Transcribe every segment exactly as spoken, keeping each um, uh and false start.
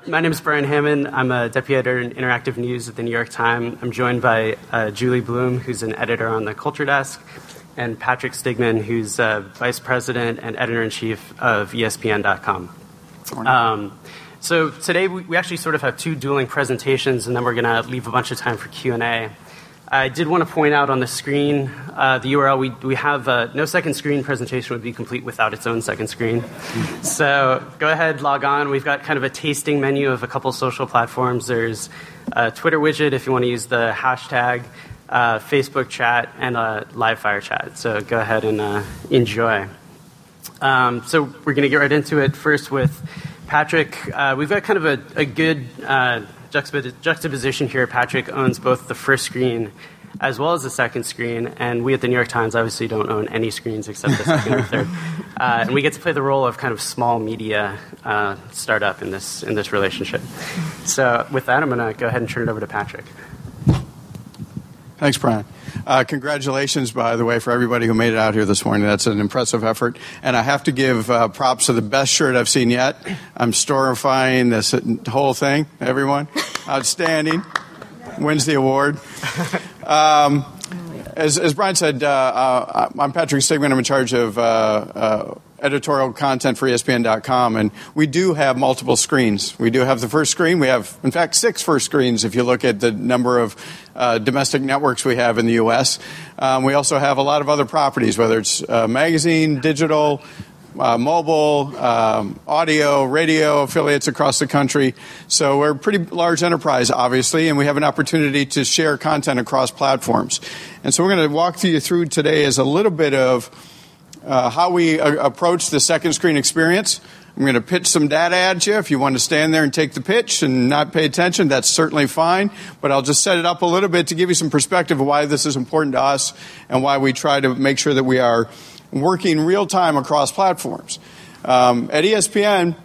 my name is Brian Hammond. I'm a deputy editor in Interactive News at the New York Times. I'm joined by uh, Julie Bloom, who's an editor on the Culture Desk, and Patrick Stigman, who's uh, vice president and editor-in-chief of E S P N dot com. Um, so today we, we actually sort of have two dueling presentations, and then we're going to leave a bunch of time for Q and A. I did want to point out on the screen, uh, the U R L, we, we have uh, no second screen presentation would be complete without its own second screen. So go ahead, log on. We've got kind of a tasting menu of a couple social platforms. There's a Twitter widget if you want to use the hashtag, uh, Facebook chat, and a live fire chat. So go ahead and uh, enjoy. Um, so we're going to get right into it first with Patrick. Uh, we've got kind of a, a good uh, juxtaposition here. Patrick owns both the first screen as well as the second screen, and we at the New York Times obviously don't own any screens except the second or third. Uh, and we get to play the role of kind of small media uh, startup in this in this relationship. So with that, I'm going to go ahead and turn it over to Patrick. Thanks, Brian. Uh, congratulations, by the way, for everybody who made it out here this morning. That's an impressive effort. And I have to give uh, props to the best shirt I've seen yet. I'm storifying this whole thing, everyone. Outstanding. Wins the award. Um, as, as Brian said, uh, uh, I'm Patrick Stigman. I'm in charge of uh, uh, editorial content for E S P N dot com, and we do have multiple screens. We do have the first screen. We have, in fact, six first screens if you look at the number of uh, domestic networks we have in the U S. Um, we also have a lot of other properties, whether it's uh, magazine, digital, Uh, mobile, um, audio, radio affiliates across the country. So we're a pretty large enterprise, obviously, and we have an opportunity to share content across platforms. And so we're going to walk you through today is a little bit of uh, how we uh, approach the second screen experience. I'm going to pitch some data at you. If you want to stand there and take the pitch and not pay attention, that's certainly fine. But I'll just set it up a little bit to give you some perspective of why this is important to us and why we try to make sure that we are working real time across platforms. Um, at E S P N,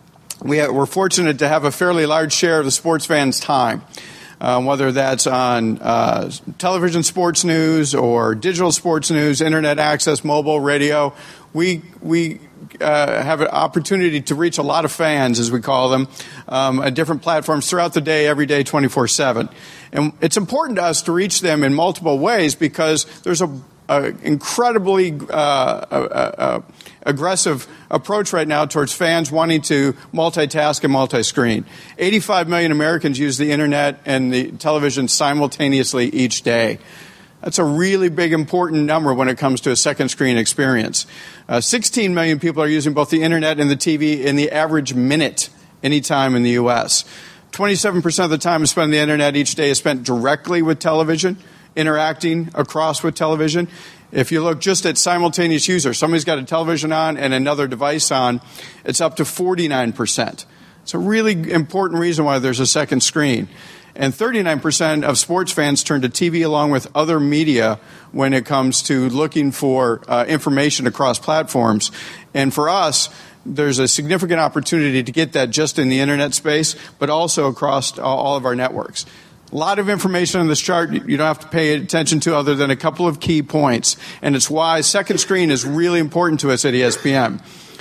we have, we're fortunate to have a fairly large share of the sports fans' time, um, whether that's on uh, television sports news or digital sports news, internet access, mobile, radio. We we uh, have an opportunity to reach a lot of fans, as we call them, um, at different platforms throughout the day, every day, twenty-four seven. And it's important to us to reach them in multiple ways because there's a Uh, incredibly uh, uh, uh, aggressive approach right now towards fans wanting to multitask and multi-screen. eighty-five million Americans use the internet and the television simultaneously each day. That's a really big, important number when it comes to a second screen experience. Uh, sixteen million people are using both the internet and the T V in the average minute anytime in the U S. twenty-seven percent of the time spent on the internet each day is spent directly with television, interacting across with television. If you look just at simultaneous users, somebody's got a television on and another device on, it's up to forty-nine percent. It's a really important reason why there's a second screen. And thirty-nine percent of sports fans turn to T V along with other media when it comes to looking for uh, information across platforms. And for us, there's a significant opportunity to get that just in the internet space, but also across all of our networks. A lot of information on this chart you don't have to pay attention to other than a couple of key points. And it's why second screen is really important to us at E S P N.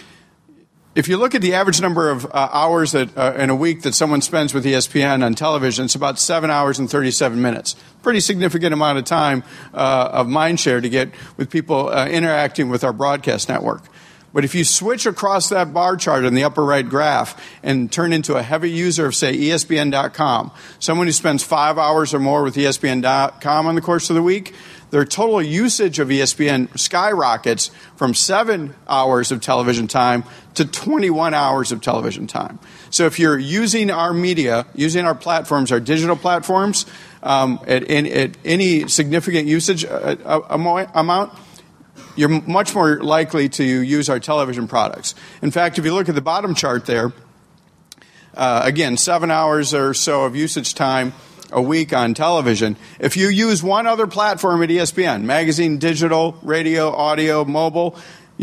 If you look at the average number of uh, hours that, uh, in a week that someone spends with E S P N on television, it's about seven hours and thirty-seven minutes. Pretty significant amount of time uh, of mind share to get with people uh, interacting with our broadcast network. But if you switch across that bar chart in the upper right graph and turn into a heavy user of, say, E S P N dot com, someone who spends five hours or more with E S P N dot com on the course of the week, their total usage of E S P N skyrockets from seven hours of television time to twenty-one hours of television time. So if you're using our media, using our platforms, our digital platforms, um, at, in, at any significant usage uh, uh, amount, you're much more likely to use our television products. In fact, if you look at the bottom chart there, uh, again, seven hours or so of usage time a week on television. If you use one other platform at E S P N, magazine, digital, radio, audio, mobile, you're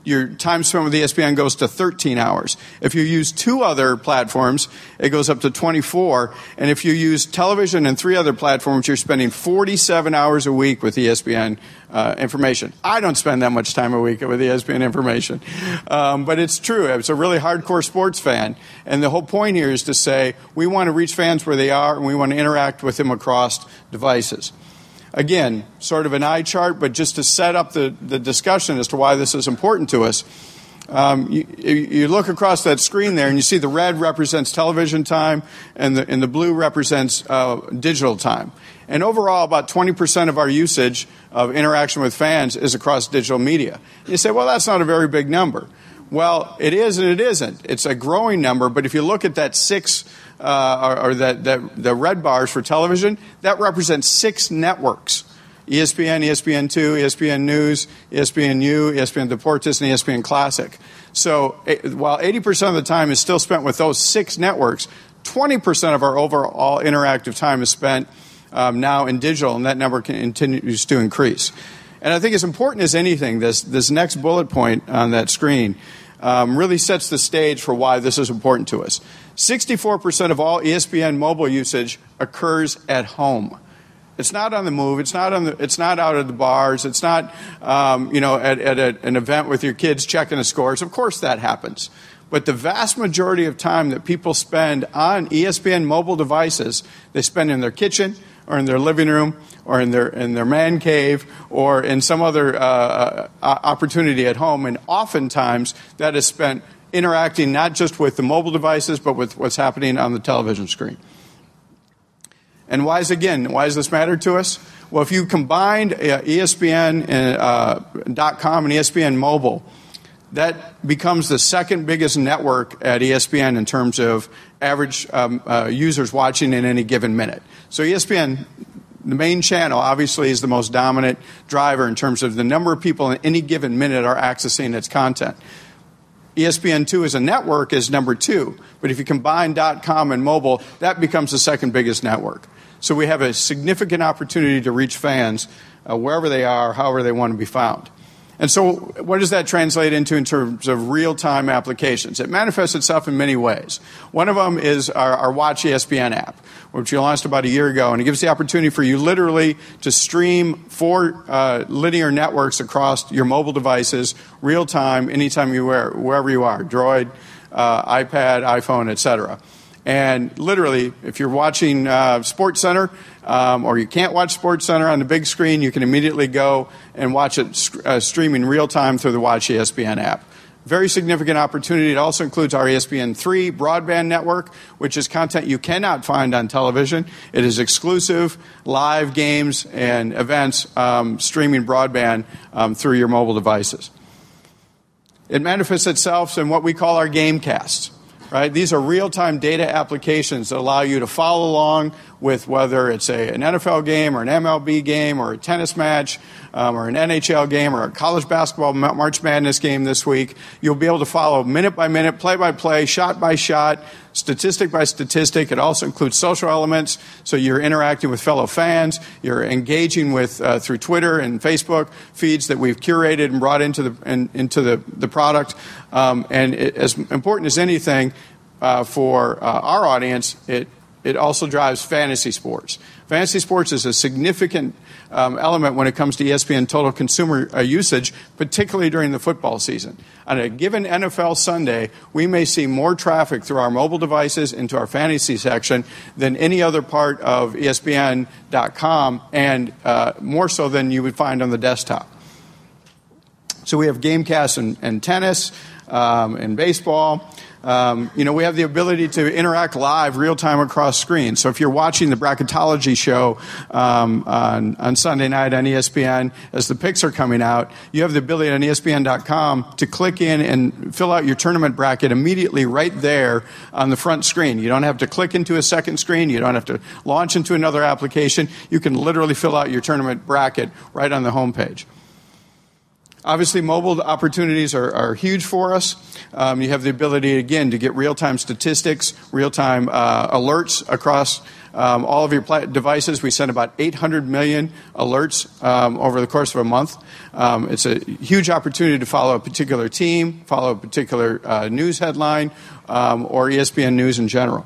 your time spent with E S P N goes to thirteen hours. If you use two other platforms, it goes up to twenty-four. And if you use television and three other platforms, you're spending forty-seven hours a week with E S P N uh, information. I don't spend that much time a week with E S P N information. Um, but it's true. I was a really hardcore sports fan. And the whole point here is to say we want to reach fans where they are, and we want to interact with them across devices. Again, sort of an eye chart, but just to set up the, the discussion as to why this is important to us. Um, you, you look across that screen there, and you see the red represents television time, and the, and the blue represents uh, digital time. And overall, about twenty percent of our usage of interaction with fans is across digital media. You say, well, that's not a very big number. Well, it is and it isn't. It's a growing number, but if you look at that six Uh, or, or that, that the red bars for television, that represents six networks. E S P N, E S P N two, E S P N News, E S P N U, E S P N Deportes, and E S P N Classic. So it, while eighty percent of the time is still spent with those six networks, twenty percent of our overall interactive time is spent um, now in digital, and that number continues to increase. And I think as important as anything, this, this next bullet point on that screen Um, really sets the stage for why this is important to us. sixty-four percent of all E S P N mobile usage occurs at home. It's not on the move. It's not on the. It's not out at the bars. It's not, um, you know, at, at a, an event with your kids checking the scores. Of course, that happens. But the vast majority of time that people spend on E S P N mobile devices, they spend in their kitchen or in their living room or in their in their man cave or in some other uh, opportunity at home. And oftentimes that is spent interacting not just with the mobile devices, but with what's happening on the television screen. And why is, again, why does this matter to us? Well, if you combined uh, E S P N dot com and E S P N Mobile, that becomes the second biggest network at E S P N in terms of average um, uh, users watching in any given minute. So E S P N, the main channel, obviously is the most dominant driver in terms of the number of people in any given minute are accessing its content. E S P N two as a network is number two. But if you combine .com and mobile, that becomes the second biggest network. So we have a significant opportunity to reach fans uh, wherever they are, however they want to be found. And so what does that translate into in terms of real-time applications? It manifests itself in many ways. One of them is our, our Watch E S P N app, which we launched about a year ago, and it gives the opportunity for you literally to stream four uh, linear networks across your mobile devices, real-time, anytime you wear, wherever you are, Droid, uh, iPad, iPhone, et cetera. And literally, if you're watching uh, SportsCenter um, or you can't watch SportsCenter on the big screen, you can immediately go and watch it uh, streaming real time through the Watch E S P N app. Very significant opportunity. It also includes our E S P N three broadband network, which is content you cannot find on television. It is exclusive live games and events um, streaming broadband um, through your mobile devices. It manifests itself in what we call our Gamecasts. Right? These are real-time data applications that allow you to follow along with whether it's a, an N F L game or an M L B game or a tennis match um, or an N H L game or a college basketball March Madness game this week. You'll be able to follow minute by minute, play by play, shot by shot, statistic by statistic. It also includes social elements, so you're interacting with fellow fans. You're engaging with uh, through Twitter and Facebook feeds that we've curated and brought into the in, into the the product. Um, and it, as important as anything uh, for uh, our audience, it it also drives fantasy sports. Fantasy sports is a significant um, element when it comes to E S P N total consumer uh, usage, particularly during the football season. On a given N F L Sunday, we may see more traffic through our mobile devices into our fantasy section than any other part of E S P N dot com, and uh, more so than you would find on the desktop. So we have Gamecasts and, and tennis um, and baseball. Um, you know, we have the ability to interact live, real-time across screens. So if you're watching the bracketology show um, on, on Sunday night on E S P N, as the picks are coming out, you have the ability on E S P N dot com to click in and fill out your tournament bracket immediately right there on the front screen. You don't have to click into a second screen. You don't have to launch into another application. You can literally fill out your tournament bracket right on the home page. Obviously, mobile opportunities are, are huge for us. Um, you have the ability, again, to get real-time statistics, real-time uh, alerts across um, all of your pla- devices. We send about eight hundred million alerts um, over the course of a month. Um, it's a huge opportunity to follow a particular team, follow a particular uh, news headline, um, or E S P N News in general.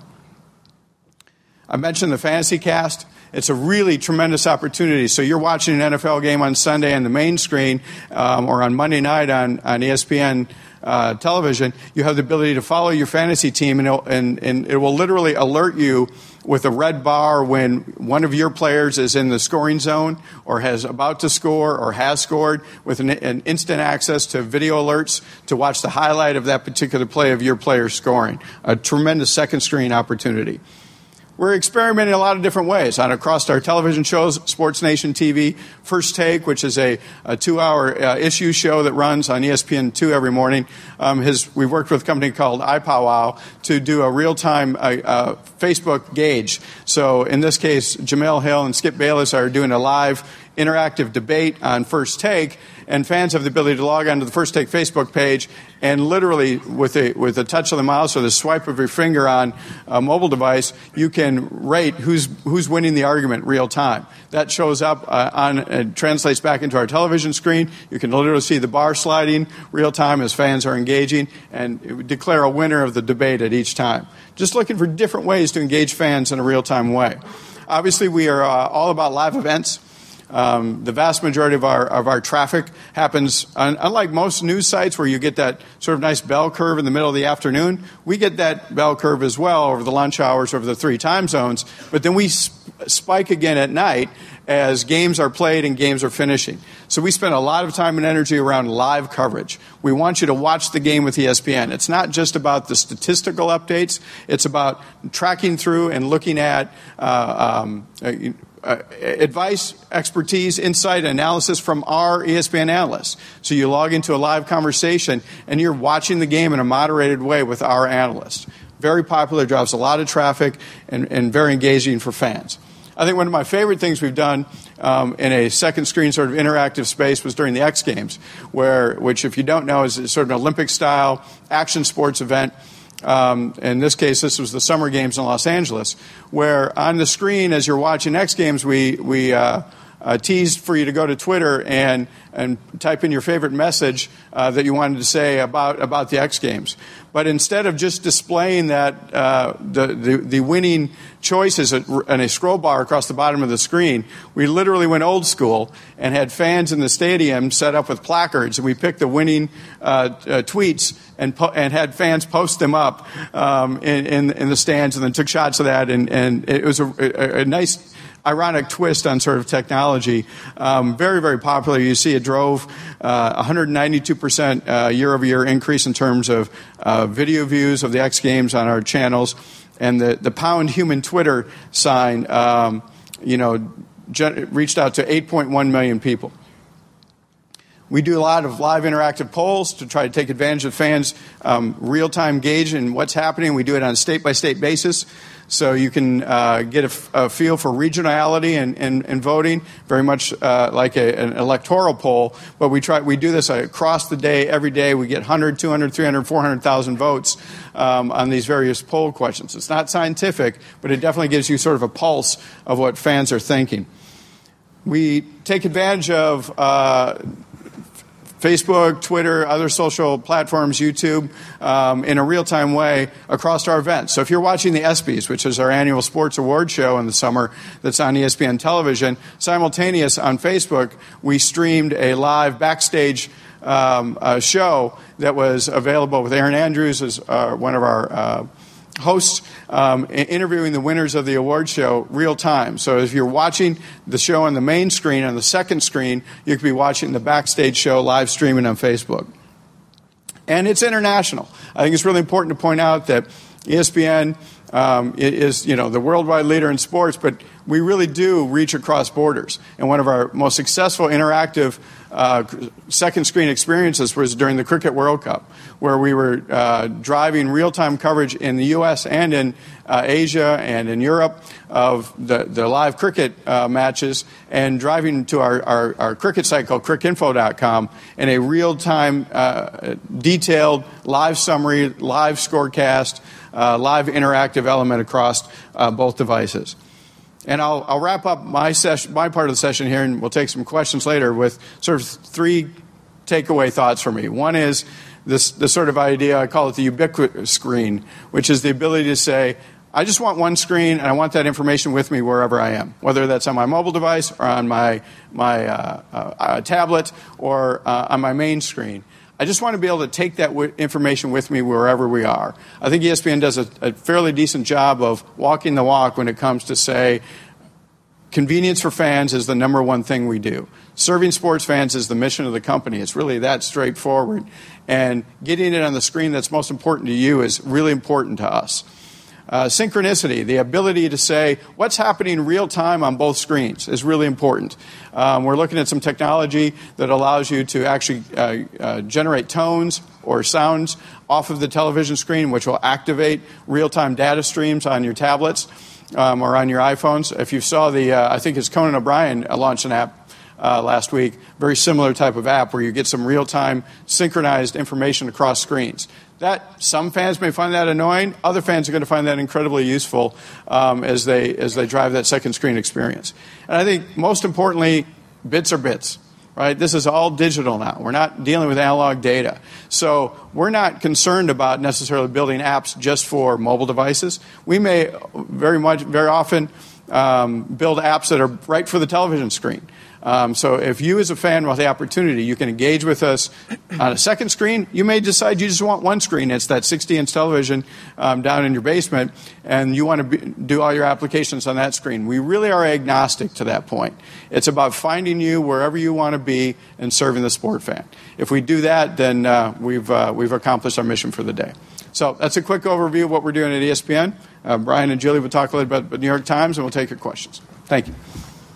I mentioned the Fantasy Cast. It's a really tremendous opportunity. So you're watching an N F L game on Sunday on the main screen um, or on Monday night on, on E S P N uh, television. You have the ability to follow your fantasy team, and, and, and it will literally alert you with a red bar when one of your players is in the scoring zone or has about to score or has scored, with an, an instant access to video alerts to watch the highlight of that particular play of your player scoring. A tremendous second screen opportunity. We're experimenting a lot of different ways on across our television shows, Sports Nation T V, First Take, which is a, a two-hour uh, issue show that runs on E S P N two every morning. Um, his, we've worked with a company called iPowwow to do a real-time uh, uh, Facebook gauge. So in this case, Jamel Hill and Skip Bayless are doing a live interactive debate on First Take, and fans have the ability to log onto the First Take Facebook page and literally with a with a touch of the mouse or the swipe of your finger on a mobile device, you can rate who's who's winning the argument real time. That shows up uh, on and translates back into our television screen. You can literally see the bar sliding real time as fans are engaging and declare a winner of the debate at each time. Just looking for different ways to engage fans in a real time way. Obviously, we are uh, all about live events. Um, the vast majority of our of our traffic happens, un- unlike most news sites where you get that sort of nice bell curve in the middle of the afternoon, we get that bell curve as well over the lunch hours, over the three time zones, but then we sp- spike again at night as games are played and games are finishing. So we spend a lot of time and energy around live coverage. We want you to watch the game with E S P N. It's not just about the statistical updates. It's about tracking through and looking at uh, um, uh, Uh, advice, expertise, insight, analysis from our E S P N analysts. So you log into a live conversation and you're watching the game in a moderated way with our analysts. Very popular, drives a lot of traffic, and, and very engaging for fans. I think one of my favorite things we've done um, in a second screen sort of interactive space was during the X Games, where, which if you don't know is sort of an Olympic-style action sports event. Um, in this case, this was the Summer Games in Los Angeles, where on the screen, as you're watching X Games, we we uh, uh, teased for you to go to Twitter and and type in your favorite message uh, that you wanted to say about about the X Games. But instead of just displaying that uh, the, the the winning choices and a scroll bar across the bottom of the screen, we literally went old school and had fans in the stadium set up with placards, and we picked the winning uh, uh, tweets and po- and had fans post them up um, in, in in the stands, and then took shots of that, and and it was a, a, a nice ironic twist on sort of technology. Um, very, very popular. You see it drove uh, one hundred ninety-two percent uh, year-over-year increase in terms of uh, video views of the X Games on our channels. And the, the pound human Twitter sign, um, you know, gen- reached out to eight point one million people. We do a lot of live interactive polls to try to take advantage of fans' um, real-time gauge in what's happening. We do it on a state-by-state basis, so you can uh, get a, f- a feel for regionality and, and, and voting, very much uh, like a, an electoral poll. But we try we do this across the day, every day. We get one hundred, two hundred, three hundred, four hundred thousand votes um, on these various poll questions. It's not scientific, but it definitely gives you sort of a pulse of what fans are thinking. We take advantage of Uh, Facebook, Twitter, other social platforms, YouTube, um, in a real-time way across our events. So if you're watching the ESPYs, which is our annual sports award show in the summer that's on E S P N television, simultaneous on Facebook, we streamed a live backstage um, uh, show that was available with Aaron Andrews as uh, one of our uh, hosts, um, interviewing the winners of the award show real time. So if you're watching the show on the main screen, on the second screen, you could be watching the backstage show live streaming on Facebook. And it's international. I think it's really important to point out that E S P N um, is, you know, the worldwide leader in sports, but we really do reach across borders. And one of our most successful interactive uh, second screen experiences was during the Cricket World Cup, where we were uh, driving real-time coverage in the U S and in uh, Asia and in Europe of the, the live cricket uh, matches, and driving to our, our, our cricket site called cricket info dot com in a real-time, uh, detailed live summary, live scorecast, uh, live interactive element across uh, both devices. And I'll, I'll wrap up my session, my part of the session here, and we'll take some questions later with sort of three takeaway thoughts for me. One is this, this sort of idea, I call it the ubiquitous screen, which is the ability to say, I just want one screen, and I want that information with me wherever I am, whether that's on my mobile device or on my, my uh, uh, uh, tablet or uh, on my main screen. I just want to be able to take that w- information with me wherever we are. I think E S P N does a, a fairly decent job of walking the walk when it comes to, say, convenience for fans is the number one thing we do. Serving sports fans is the mission of the company. It's really that straightforward. And getting it on the screen that's most important to you is really important to us. Uh, synchronicity, the ability to say what's happening real time on both screens is really important. Um, we're looking at some technology that allows you to actually uh, uh, generate tones or sounds off of the television screen, which will activate real-time data streams on your tablets um, or on your iPhones. If you saw the, uh, I think it's Conan O'Brien uh, launched an app Uh, last week, very similar type of app where you get some real-time synchronized information across screens. That some fans may find that annoying. Other fans are going to find that incredibly useful um, as they as they drive that second screen experience. And I think most importantly, bits are bits. Right? This is all digital now. We're not dealing with analog data. So we're not concerned about necessarily building apps just for mobile devices. We may very much, very often um, build apps that are right for the television screen. Um, so if you as a fan want the opportunity, you can engage with us on a second screen. You may decide you just want one screen. It's that sixty-inch television um, down in your basement, and you want to be, do all your applications on that screen. We really are agnostic to that point. It's about finding you wherever you want to be and serving the sport fan. If we do that, then uh, we've, uh, we've accomplished our mission for the day. So that's a quick overview of what we're doing at E S P N. Uh, Brian and Julie will talk a little bit about the New York Times, and we'll take your questions. Thank you.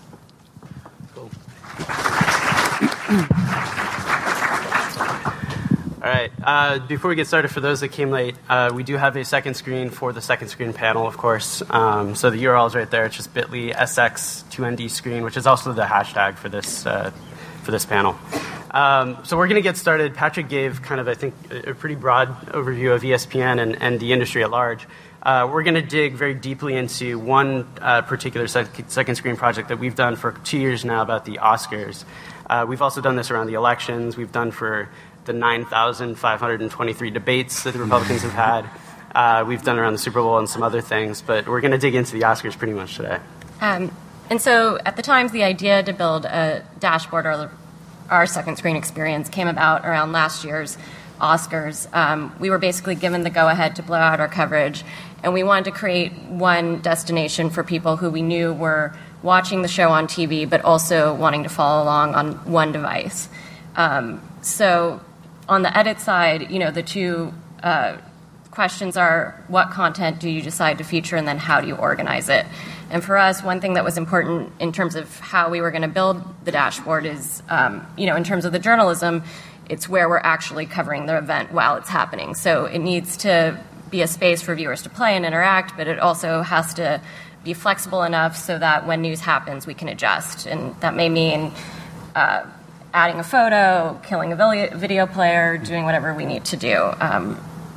All right. Uh, before we get started, for those that came late, uh, we do have a second screen for the second screen panel, of course. Um, so the U R L is right there. It's just bit.ly S X two N D screen, which is also the hashtag for this uh, for this panel. Um, so we're going to get started. Patrick gave kind of, I think, a pretty broad overview of E S P N and, and the industry at large. Uh, we're going to dig very deeply into one uh, particular sec- second screen project that we've done for two years now about the Oscars. Uh, we've also done this around the elections. We've done for the nine thousand five hundred twenty-three debates that the Republicans have had. Uh, we've done around the Super Bowl and some other things, but we're going to dig into the Oscars pretty much today. Um, and so at the Times, the idea to build a dashboard or our second screen experience came about around last year's Oscars. Um, we were basically given the go-ahead to blow out our coverage, and we wanted to create one destination for people who we knew were watching the show on T V, but also wanting to follow along on one device. Um, so on the edit side, you know, the two uh, questions are, what content do you decide to feature, and then how do you organize it? And for us, one thing that was important in terms of how we were going to build the dashboard is, um, you know, in terms of the journalism, it's where we're actually covering the event while it's happening. So it needs to be a space for viewers to play and interact, but it also has to be flexible enough so that when news happens, we can adjust. And that may mean uh, adding a photo, killing a video player, doing whatever we need to do um,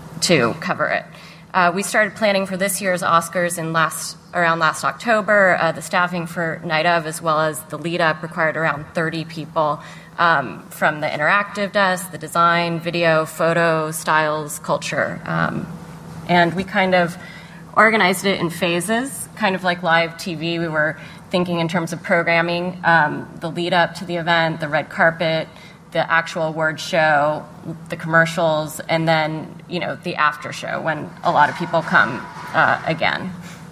to cover it. Uh, we started planning for this year's Oscars in last around last October. Uh, the staffing for night of, as well as the lead-up, required around thirty people um, from the interactive desk, the design, video, photo, styles, culture. Um, and we kind of organized it in phases, kind of like live T V. We were thinking in terms of programming, um, the lead-up to the event, the red carpet, the actual award show, the commercials, and then, you know, the after show when a lot of people come uh, again.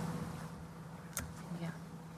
Yeah.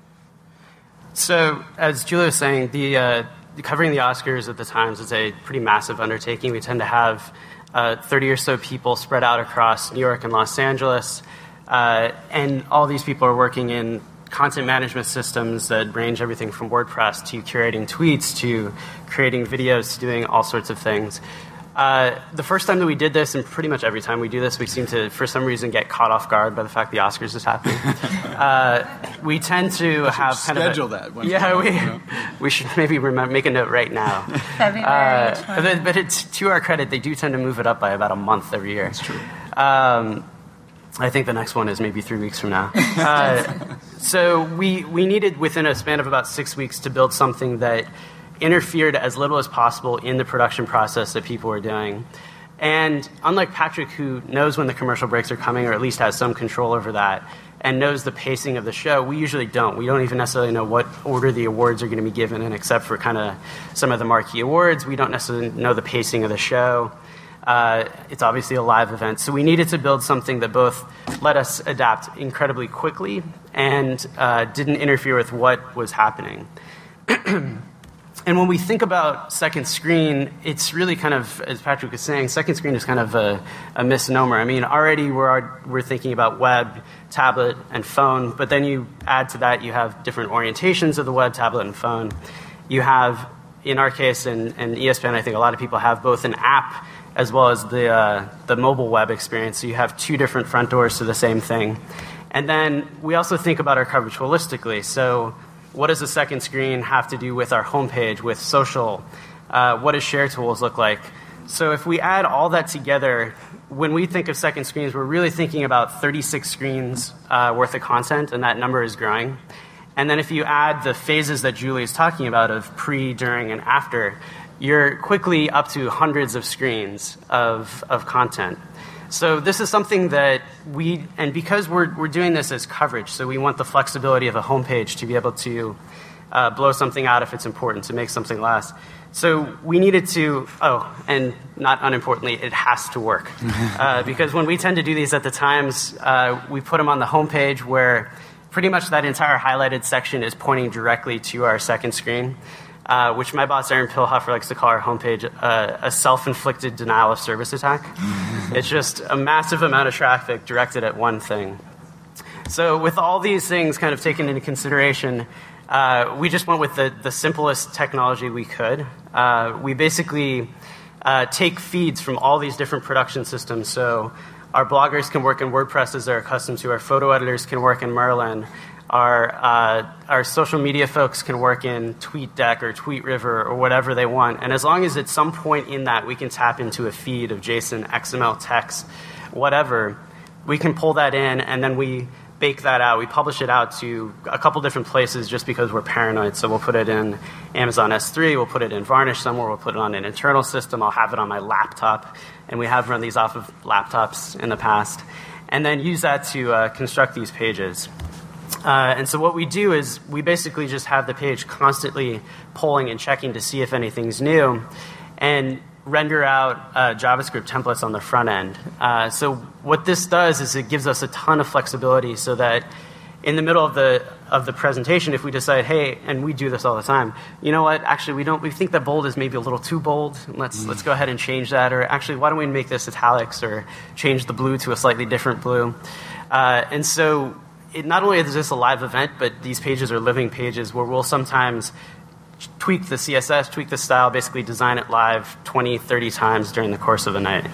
So, as Julia was saying, the uh, covering the Oscars at the Times is a pretty massive undertaking. We tend to have uh, thirty or so people spread out across New York and Los Angeles, uh, and all these people are working in content management systems that range everything from WordPress to curating tweets to creating videos to doing all sorts of things. Uh, the first time that we did this, and pretty much every time we do this, we seem to, for some reason, get caught off guard by the fact the Oscars is happening. uh, we tend to have kind schedule of a, that. Yeah, we you know? we should maybe remember, make a note right now. February uh, but, but it's, to our credit, they do tend to move it up by about a month every year. That's true. Um, I think the next one is maybe three weeks from now. Uh, So we, we needed, within a span of about six weeks, to build something that interfered as little as possible in the production process that people were doing. And unlike Patrick, who knows when the commercial breaks are coming, or at least has some control over that, and knows the pacing of the show, we usually don't. We don't even necessarily know what order the awards are going to be given in, except for kind of some of the marquee awards. We don't necessarily know the pacing of the show. Uh, it's obviously a live event. So we needed to build something that both let us adapt incredibly quickly and uh, didn't interfere with what was happening. And when we think about second screen, it's really kind of, as Patrick was saying, second screen is kind of a, a misnomer. I mean, already we're, we're thinking about web, tablet, and phone, but then you add to that, you have different orientations of the web, tablet, and phone. You have, in our case, and, and E S P N, I think a lot of people have both an app as well as the, uh, the mobile web experience. So you have two different front doors to the same thing. And then we also think about our coverage holistically. So what does the second screen have to do with our homepage, with social? Uh, what does share tools look like? So if we add all that together, when we think of second screens, we're really thinking about thirty-six screens uh, worth of content, and that number is growing. And then if you add the phases that Julie is talking about of pre, during, and after, you're quickly up to hundreds of screens of, of content. So this is something that we, and because we're, we're doing this as coverage, so we want the flexibility of a homepage to be able to uh, blow something out if it's important, to make something last. So we needed to, oh, and not unimportantly, it has to work. uh, because when we tend to do these at the Times, uh, we put them on the homepage where pretty much that entire highlighted section is pointing directly to our second screen. Uh, which my boss, Aaron Pilhofer, likes to call our homepage uh, a self-inflicted denial of service attack. It's just a massive amount of traffic directed at one thing. So with all these things kind of taken into consideration, uh, we just went with the, the simplest technology we could. Uh, we basically uh, take feeds from all these different production systems. So our bloggers can work in WordPress as they're accustomed to. Our photo editors can work in Merlin. Our, uh, our social media folks can work in TweetDeck or TweetRiver or whatever they want. And as long as at some point in that we can tap into a feed of JSON, X M L, text, whatever, we can pull that in and then we bake that out. We publish it out to a couple different places just because we're paranoid. So we'll put it in Amazon S three, we'll put it in Varnish somewhere, we'll put it on an internal system, I'll have it on my laptop. And we have run these off of laptops in the past. And then use that to uh, construct these pages. Uh, and so what we do is we basically just have the page constantly polling and checking to see if anything's new and render out uh, JavaScript templates on the front end. Uh, so what this does is it gives us a ton of flexibility so that in the middle of the of the presentation, if we decide, hey, and we do this all the time, you know what, actually we don't, we think that bold is maybe a little too bold. Let's, mm. let's go ahead and change that. Or actually, why don't we make this italics or change the blue to a slightly different blue? Uh, and so it not only is this a live event, but these pages are living pages where we'll sometimes tweak the C S S, tweak the style, basically design it live twenty, thirty times during the course of a night.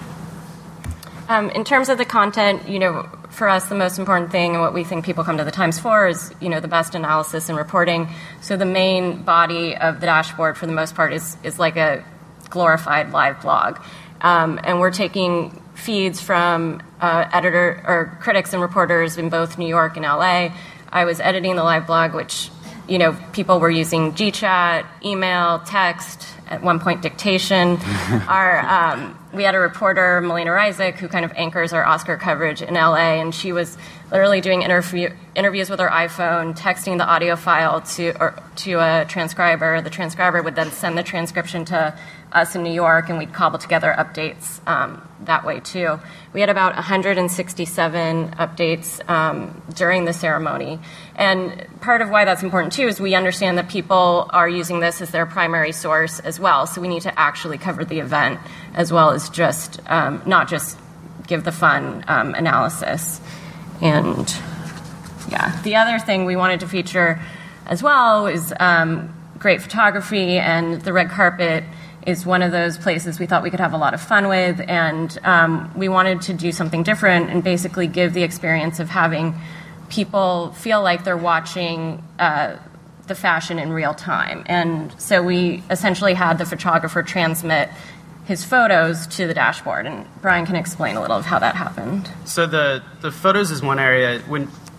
Um, in terms of the content, you know, for us, the most important thing and what we think people come to the Times for is, you know, the best analysis and reporting. So the main body of the dashboard, for the most part, is, is like a glorified live blog. Um, and we're taking feeds from uh, editor or critics and reporters in both New York and L A. I was editing the live blog, which, you know, people were using GChat, email, text, at one point dictation. Our um, we had a reporter, Melina Reisig, who kind of anchors our Oscar coverage in L A, and she was literally doing interview, interviews with her iPhone, texting the audio file to or, to a transcriber. The transcriber would then send the transcription to us in New York, and we'd cobble together updates um, that way too. We had about one hundred sixty-seven updates um, during the ceremony. And part of why that's important too is we understand that people are using this as their primary source as well. So we need to actually cover the event as well as just um, not just give the fun um, analysis. And yeah, the other thing we wanted to feature as well is um, great photography, and the red carpet is one of those places we thought we could have a lot of fun with, and um, we wanted to do something different and basically give the experience of having people feel like they're watching uh, the fashion in real time. And so we essentially had the photographer transmit his photos to the dashboard, and Brian can explain a little of how that happened. So the, the photos is one area. When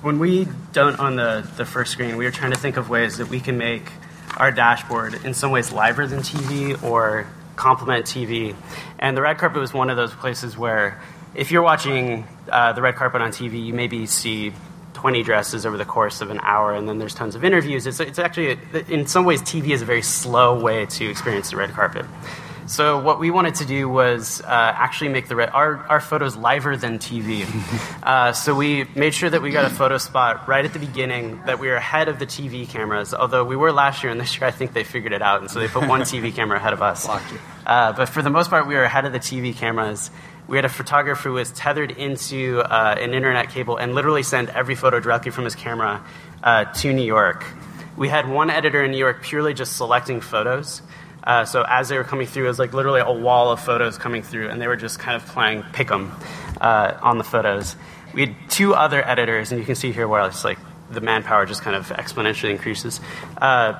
when we don't own the, the first screen, we were trying to think of ways that we can make our dashboard in some ways liver than T V or complement T V. And the red carpet was one of those places where if you're watching uh, the red carpet on T V, you maybe see twenty dresses over the course of an hour, and then there's tons of interviews. It's, it's actually, in some ways, T V is a very slow way to experience the red carpet. So what we wanted to do was uh, actually make the red, our, our photos liver than T V. Uh, so we made sure that we got a photo spot right at the beginning, that we were ahead of the T V cameras, although we were last year, and this year I think they figured it out, and so they put one T V camera ahead of us. Uh, but for the most part, we were ahead of the T V cameras. We had a photographer who was tethered into uh, an internet cable and literally sent every photo directly from his camera uh, to New York. We had one editor in New York purely just selecting photos. Uh, so as they were coming through, it was like literally a wall of photos coming through, and they were just kind of playing pick-em uh, on the photos. We had two other editors, and you can see here where it's like the manpower just kind of exponentially increases. Uh,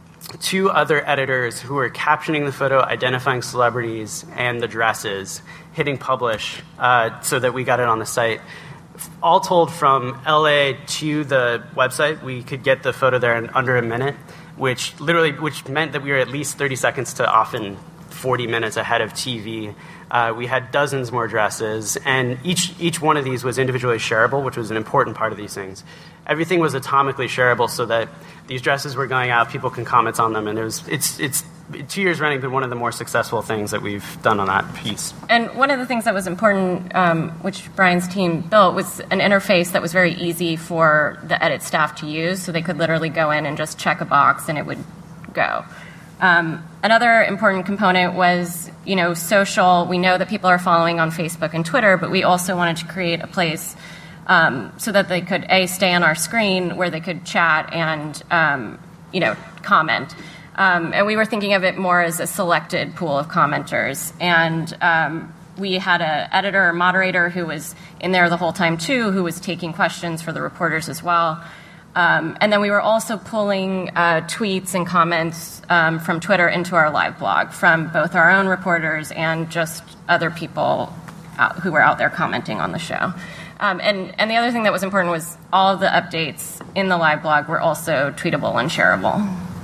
two other editors who were captioning the photo, identifying celebrities and the dresses, hitting publish uh, so that we got it on the site. All told, from L A to the website, we could get the photo there in under a minute, which literally, which meant that we were at least thirty seconds to often forty minutes ahead of T V. Uh, we had dozens more dresses, and each each one of these was individually shareable, which was an important part of these things. Everything was atomically shareable, so that these dresses were going out, people can comment on them, and it was it's it's two years running been one of the more successful things that we've done on that piece. And one of the things that was important, um, which Brian's team built, was an interface that was very easy for the edit staff to use, so they could literally go in and just check a box and it would go. Um, another important component was, you know, social. We know that people are following on Facebook and Twitter, but we also wanted to create a place um, so that they could, A, stay on our screen where they could chat and, um, you know, comment. Um, and we were thinking of it more as a selected pool of commenters. And um, we had an editor or moderator who was in there the whole time, too, who was taking questions for the reporters as well. Um, and then we were also pulling uh, tweets and comments um, from Twitter into our live blog from both our own reporters and just other people out, who were out there commenting on the show. Um, and, and the other thing that was important was all of the updates in the live blog were also tweetable and shareable.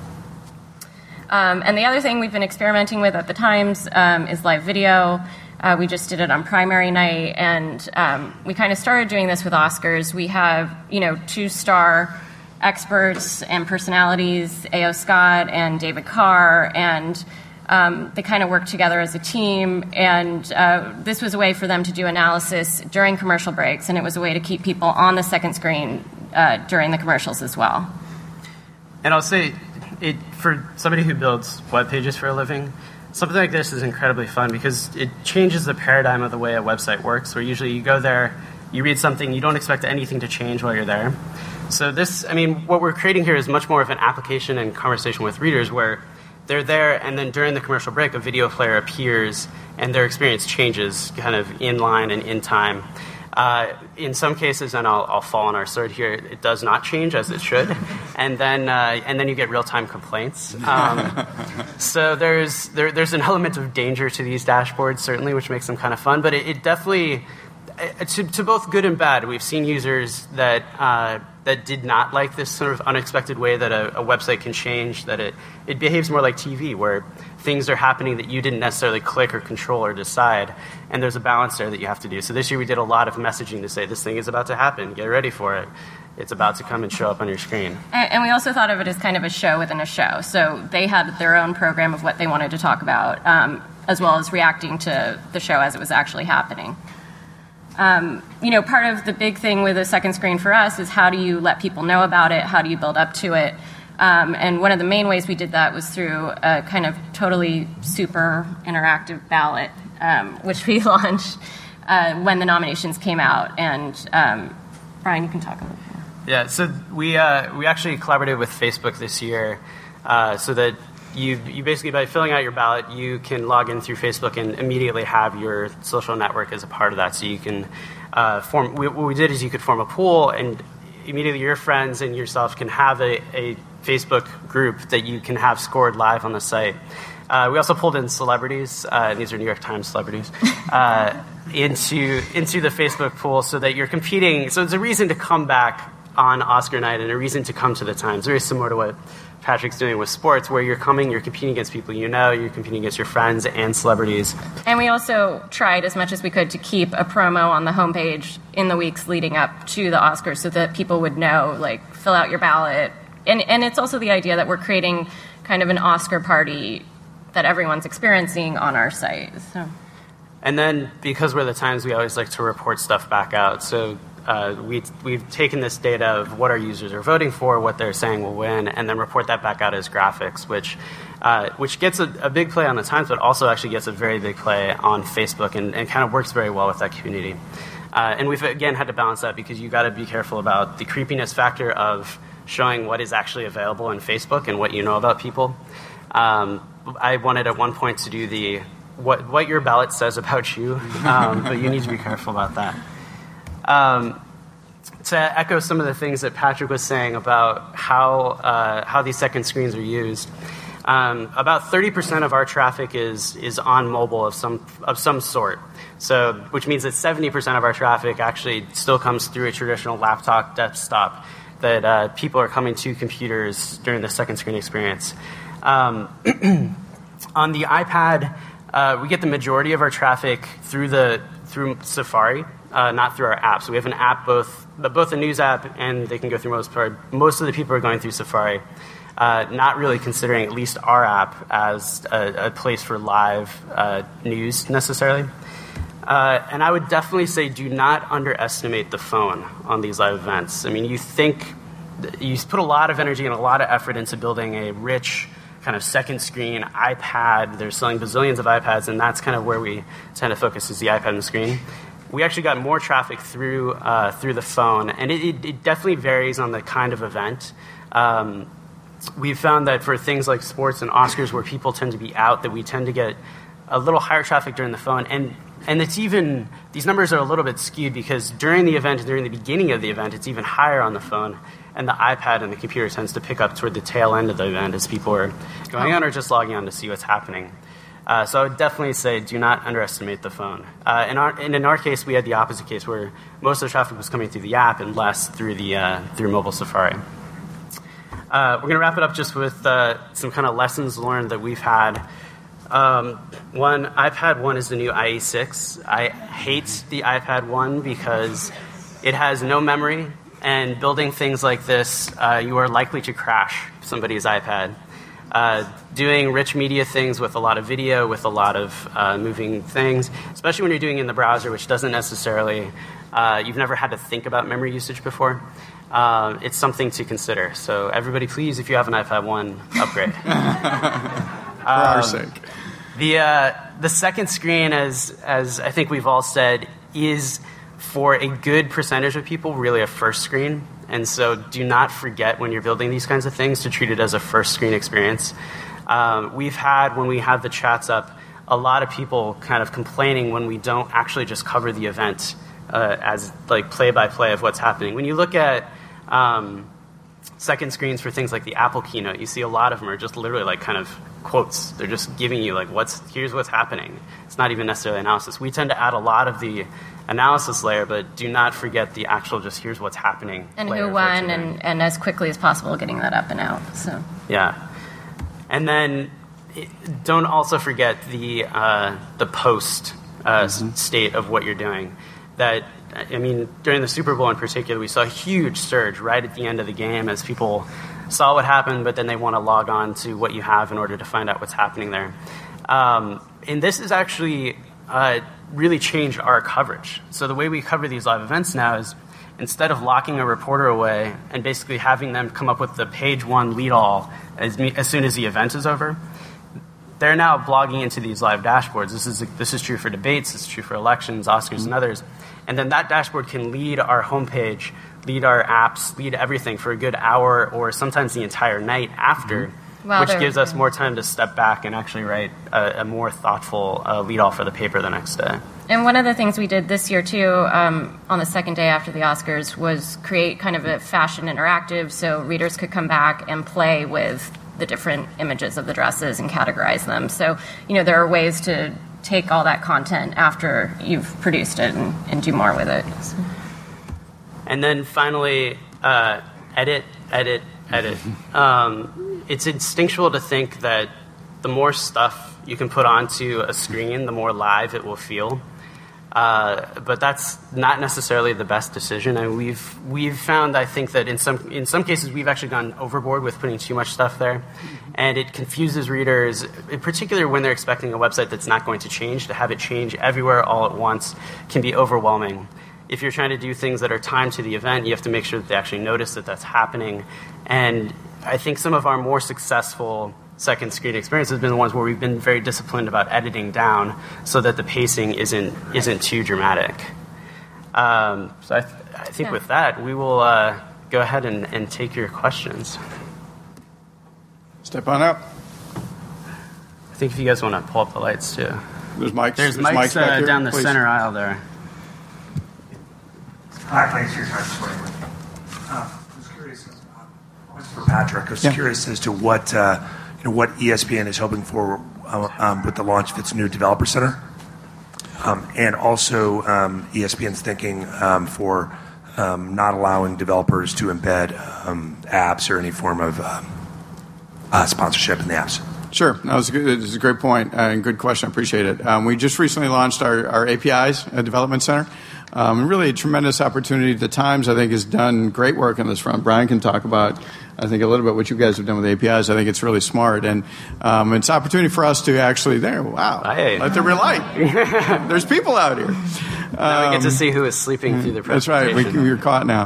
Um, and the other thing we've been experimenting with at the Times um, is live video. Uh, we just did it on primary night, and um, we kind of started doing this with Oscars. We have, you know, two-star experts and personalities, A O Scott and David Carr, and um, they kind of work together as a team. And uh, this was a way for them to do analysis during commercial breaks, and it was a way to keep people on the second screen uh, during the commercials as well. And I'll say, it for somebody who builds web pages for a living, something like this is incredibly fun because it changes the paradigm of the way a website works, where usually you go there, you read something, you don't expect anything to change while you're there. So this, I mean, what we're creating here is much more of an application and conversation with readers where they're there and then during the commercial break, a video player appears and their experience changes kind of in line and in time. Uh, in some cases, and I'll, I'll fall on our sword here, it does not change as it should, and then uh, and then you get real-time complaints. Um, so there's there, there's an element of danger to these dashboards, certainly, which makes them kind of fun. But it, it definitely, uh, to, to both good and bad, we've seen users that uh, that did not like this sort of unexpected way that a, a website can change. That it it behaves more like T V, where things are happening that you didn't necessarily click or control or decide, and there's a balance there that you have to do. So this year we did a lot of messaging to say this thing is about to happen, get ready for it. It's about to come and show up on your screen. And, and we also thought of it as kind of a show within a show. So they had their own program of what they wanted to talk about, um, as well as reacting to the show as it was actually happening. Um, you know, part of the big thing with a second screen for us is how do you let people know about it? How do you build up to it? Um, and one of the main ways we did that was through a kind of totally super interactive ballot, um, which we launched uh, when the nominations came out. And um, Brian, you can talk a little bit more. Yeah, so we uh, we actually collaborated with Facebook this year uh, so that you you basically, by filling out your ballot, you can log in through Facebook and immediately have your social network as a part of that. So you can uh, form, we, what we did is you could form a pool, and immediately your friends and yourself can have a, a Facebook group that you can have scored live on the site. Uh, we also pulled in celebrities, uh, and these are New York Times celebrities, uh, into into the Facebook pool so that you're competing. So it's a reason to come back on Oscar night and a reason to come to the Times, very similar to what Patrick's doing with sports, where you're coming, you're competing against people you know, you're competing against your friends and celebrities. And we also tried as much as we could to keep a promo on the homepage in the weeks leading up to the Oscars so that people would know, like, fill out your ballot. And, and it's also the idea that we're creating kind of an Oscar party that everyone's experiencing on our site. So. And then, because we're the Times, we always like to report stuff back out. So uh, we, we've taken this data of what our users are voting for, what they're saying will win, and then report that back out as graphics, which uh, which gets a, a big play on the Times, but also actually gets a very big play on Facebook and, and kind of works very well with that community. Uh, and we've, again, had to balance that because you've got to be careful about the creepiness factor of showing what is actually available in Facebook and what you know about people. Um, I wanted at one point to do the what, what your ballot says about you, um, but you need to be careful about that. Um, to echo some of the things that Patrick was saying about how uh, how these second screens are used, um, about thirty percent of our traffic is is on mobile of some of some sort. So, which means that seventy percent of our traffic actually still comes through a traditional laptop, desktop. That uh, people are coming to computers during the second screen experience. Um, on the iPad, uh, we get the majority of our traffic through the through Safari. Uh, not through our app. So we have an app, both both a news app, and they can go through most part. Most of the people are going through Safari, uh, not really considering at least our app as a, a place for live uh, news necessarily. Uh, and I would definitely say do not underestimate the phone on these live events. I mean, you think you put a lot of energy and a lot of effort into building a rich kind of second screen iPad. They're selling bazillions of iPads, and that's kind of where we tend to focus is the iPad and the screen. We actually got more traffic through uh, through the phone, and it, it, it definitely varies on the kind of event. Um, we've found that for things like sports and Oscars, where people tend to be out, that we tend to get a little higher traffic during the phone, and and it's even these numbers are a little bit skewed because during the event, during the beginning of the event, it's even higher on the phone, and the iPad and the computer tends to pick up toward the tail end of the event as people are going on or just logging on to see what's happening. Uh, so I would definitely say do not underestimate the phone. Uh, in, our, and in our case, we had the opposite case where most of the traffic was coming through the app and less through the uh, through mobile Safari. Uh, we're going to wrap it up just with uh, some kind of lessons learned that we've had. Um, one, iPad one is the new I E six. I hate the iPad one because it has no memory, and building things like this, uh, you are likely to crash somebody's iPad. Uh, doing rich media things with a lot of video, with a lot of uh, moving things, especially when you're doing it in the browser, which doesn't necessarily, uh, you've never had to think about memory usage before. Uh, it's something to consider. So everybody, please, if you have an iPad one, upgrade. For our um, sake. The, uh, the second screen, as, as I think we've all said, is for a good percentage of people really a first screen. And so do not forget when you're building these kinds of things to treat it as a first screen experience. Um, we've had, when we have the chats up, a lot of people kind of complaining when we don't actually just cover the event uh, as like play-by-play of what's happening. When you look at um, second screens for things like the Apple keynote, you see a lot of them are just literally like kind of quotes. They're just giving you like, what's here's what's happening. It's not even necessarily analysis. We tend to add a lot of the analysis layer, but do not forget the actual just here's what's happening. And who won, and, and as quickly as possible getting that up and out. So yeah. And then it, don't also forget the uh, the post uh, mm-hmm. state of what you're doing. That, I mean, during the Super Bowl in particular, we saw a huge surge right at the end of the game as people saw what happened, but then they want to log on to what you have in order to find out what's happening there. Um, and this is actually uh, really changed our coverage. So the way we cover these live events now is instead of locking a reporter away and basically having them come up with the page one lead all as, me, as soon as the event is over, they're now blogging into these live dashboards. This is this is true for debates, this is true for elections, Oscars, mm-hmm. and others. And then that dashboard can lead our homepage, lead our apps, lead everything for a good hour or sometimes the entire night after, mm-hmm. well, which gives us more time to step back and actually write a, a more thoughtful uh, lead all for the paper the next day. And one of the things we did this year, too, um, on the second day after the Oscars, was create kind of a fashion interactive so readers could come back and play with the different images of the dresses and categorize them. So, you know, there are ways to take all that content after you've produced it and, and do more with it. So. And then finally, Uh, edit, edit, edit. Um, it's instinctual to think that the more stuff you can put onto a screen, the more live it will feel. Uh, but that's not necessarily the best decision. I mean, we've we've found, I think, that in some in some cases we've actually gone overboard with putting too much stuff there, and it confuses readers, in particular when they're expecting a website that's not going to change. To have it change everywhere all at once can be overwhelming. If you're trying to do things that are timed to the event, you have to make sure that they actually notice that that's happening. And I think some of our more successful second screen experience has been the ones where we've been very disciplined about editing down so that the pacing isn't isn't too dramatic. Um, so I, th- I think yeah. with that, we will uh, go ahead and, and take your questions. Step on up. I think if you guys want to pull up the lights too. There's mics. There's, There's mics, mics back uh, here, down the please. center aisle there. Hi, thanks for your time this morning. Uh, I was curious, uh, for Patrick, I was yeah. curious as to what uh, you know what E S P N is hoping for uh, um, with the launch of its new developer center, um, and also um, E S P N's thinking um, for um, not allowing developers to embed um, apps or any form of um, uh, sponsorship in the apps. Sure. That was a, good, it was a great point uh, and good question. I appreciate it. Um, we just recently launched our, our A P Is, uh, Development Center. Um, really a tremendous opportunity. The Times, I think, has done great work on this front. Brian can talk about, I think, a little bit what you guys have done with A P Is. I think it's really smart. And um, it's an opportunity for us to actually, there, wow, hey. let there be light. There's people out here. Now um, we get to see who is sleeping through the presentation. That's right. We, you're caught now.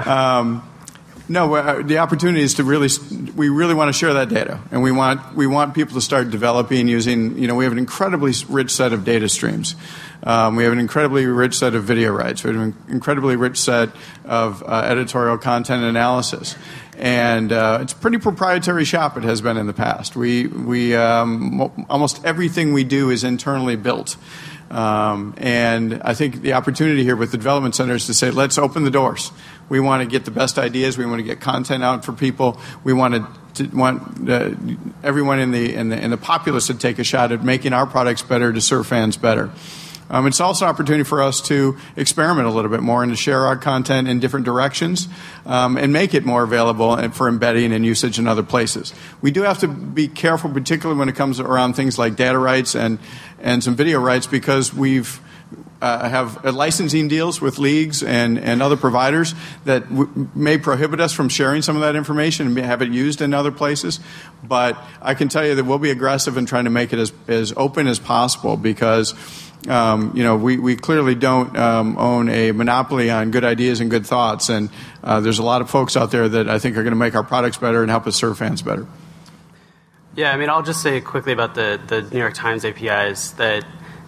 Um, No, uh, the opportunity is to really, we really want to share that data, and we want we want people to start developing using, you know, we have an incredibly rich set of data streams. Um, we have an incredibly rich set of video rights. We have an incredibly rich set of uh, editorial content analysis. And uh, it's a pretty proprietary shop. It has been in the past. We, we um, almost everything we do is internally built. Um, and I think the opportunity here with the development center is to say, let's open the doors. We want to get the best ideas. We want to get content out for people. We want to, to want uh, everyone in the, in the in the populace to take a shot at making our products better, to serve fans better. Um, it's also an opportunity for us to experiment a little bit more and to share our content in different directions um, and make it more available for embedding and usage in other places. We do have to be careful, particularly when it comes around things like data rights and, and some video rights, because we've Uh, have uh, licensing deals with leagues and, and other providers that w- may prohibit us from sharing some of that information and may have it used in other places. But I can tell you that we'll be aggressive in trying to make it as, as open as possible, because um, you know we, we clearly don't um, own a monopoly on good ideas and good thoughts. And uh, there's a lot of folks out there that I think are going to make our products better and help us serve fans better. Yeah, I mean, I'll just say quickly about the, the New York Times A P Is that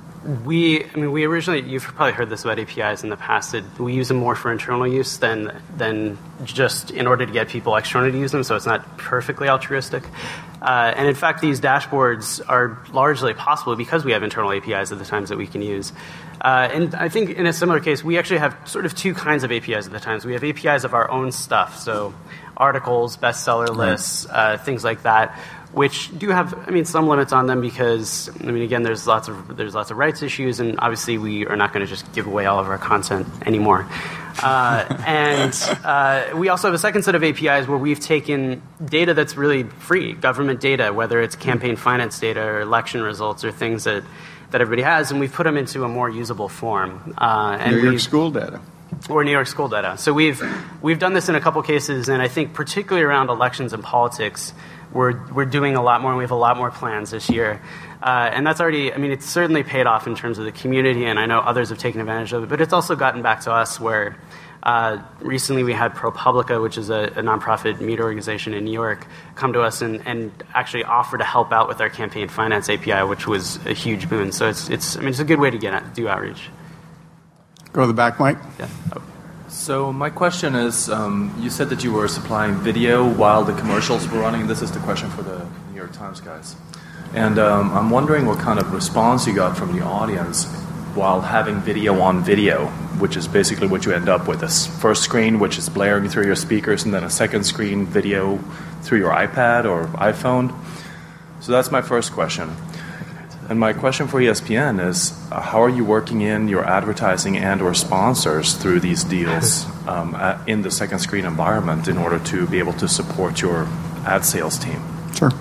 We, I mean, we originally, you've probably heard this about A P Is in the past, that we use them more for internal use than than just in order to get people externally to use them, so it's not perfectly altruistic. Uh, and in fact, these dashboards are largely possible because we have internal A P Is at the Times that we can use. Uh, and I think in a similar case, we actually have sort of two kinds of A P Is at the Times. We have A P Is of our own stuff, so articles, bestseller lists, uh, things like that, which do have, I mean, some limits on them because, I mean, again, there's lots of there's lots of rights issues, and obviously we are not going to just give away all of our content anymore. Uh, and uh, we also have a second set of A P Is where we've taken data that's really free, government data, whether it's campaign finance data or election results or things that, that everybody has, and we've put them into a more usable form. Uh, and New York school data. Or New York school data. So we've we've done this in a couple cases, and I think particularly around elections and politics, we're we're doing a lot more, and we have a lot more plans this year. Uh, and that's already, I mean, it's certainly paid off in terms of the community, and I know others have taken advantage of it, but it's also gotten back to us where uh, recently we had ProPublica, which is a, a nonprofit media organization in New York, come to us and, and actually offer to help out with our campaign finance A P I, which was a huge boon. So it's, it's I mean, it's a good way to get at, do outreach. Go to the back, Mike. Yeah. Oh. So my question is, um, you said that you were supplying video while the commercials were running. This is the question for the New York Times guys. And um, I'm wondering what kind of response you got from the audience while having video on video, which is basically what you end up with. A first screen, which is blaring through your speakers, and then a second screen video through your iPad or iPhone. So that's my first question. And my question for E S P N is, uh, how are you working in your advertising and or sponsors through these deals um, at, in the second screen environment in order to be able to support your ad sales team? Sure.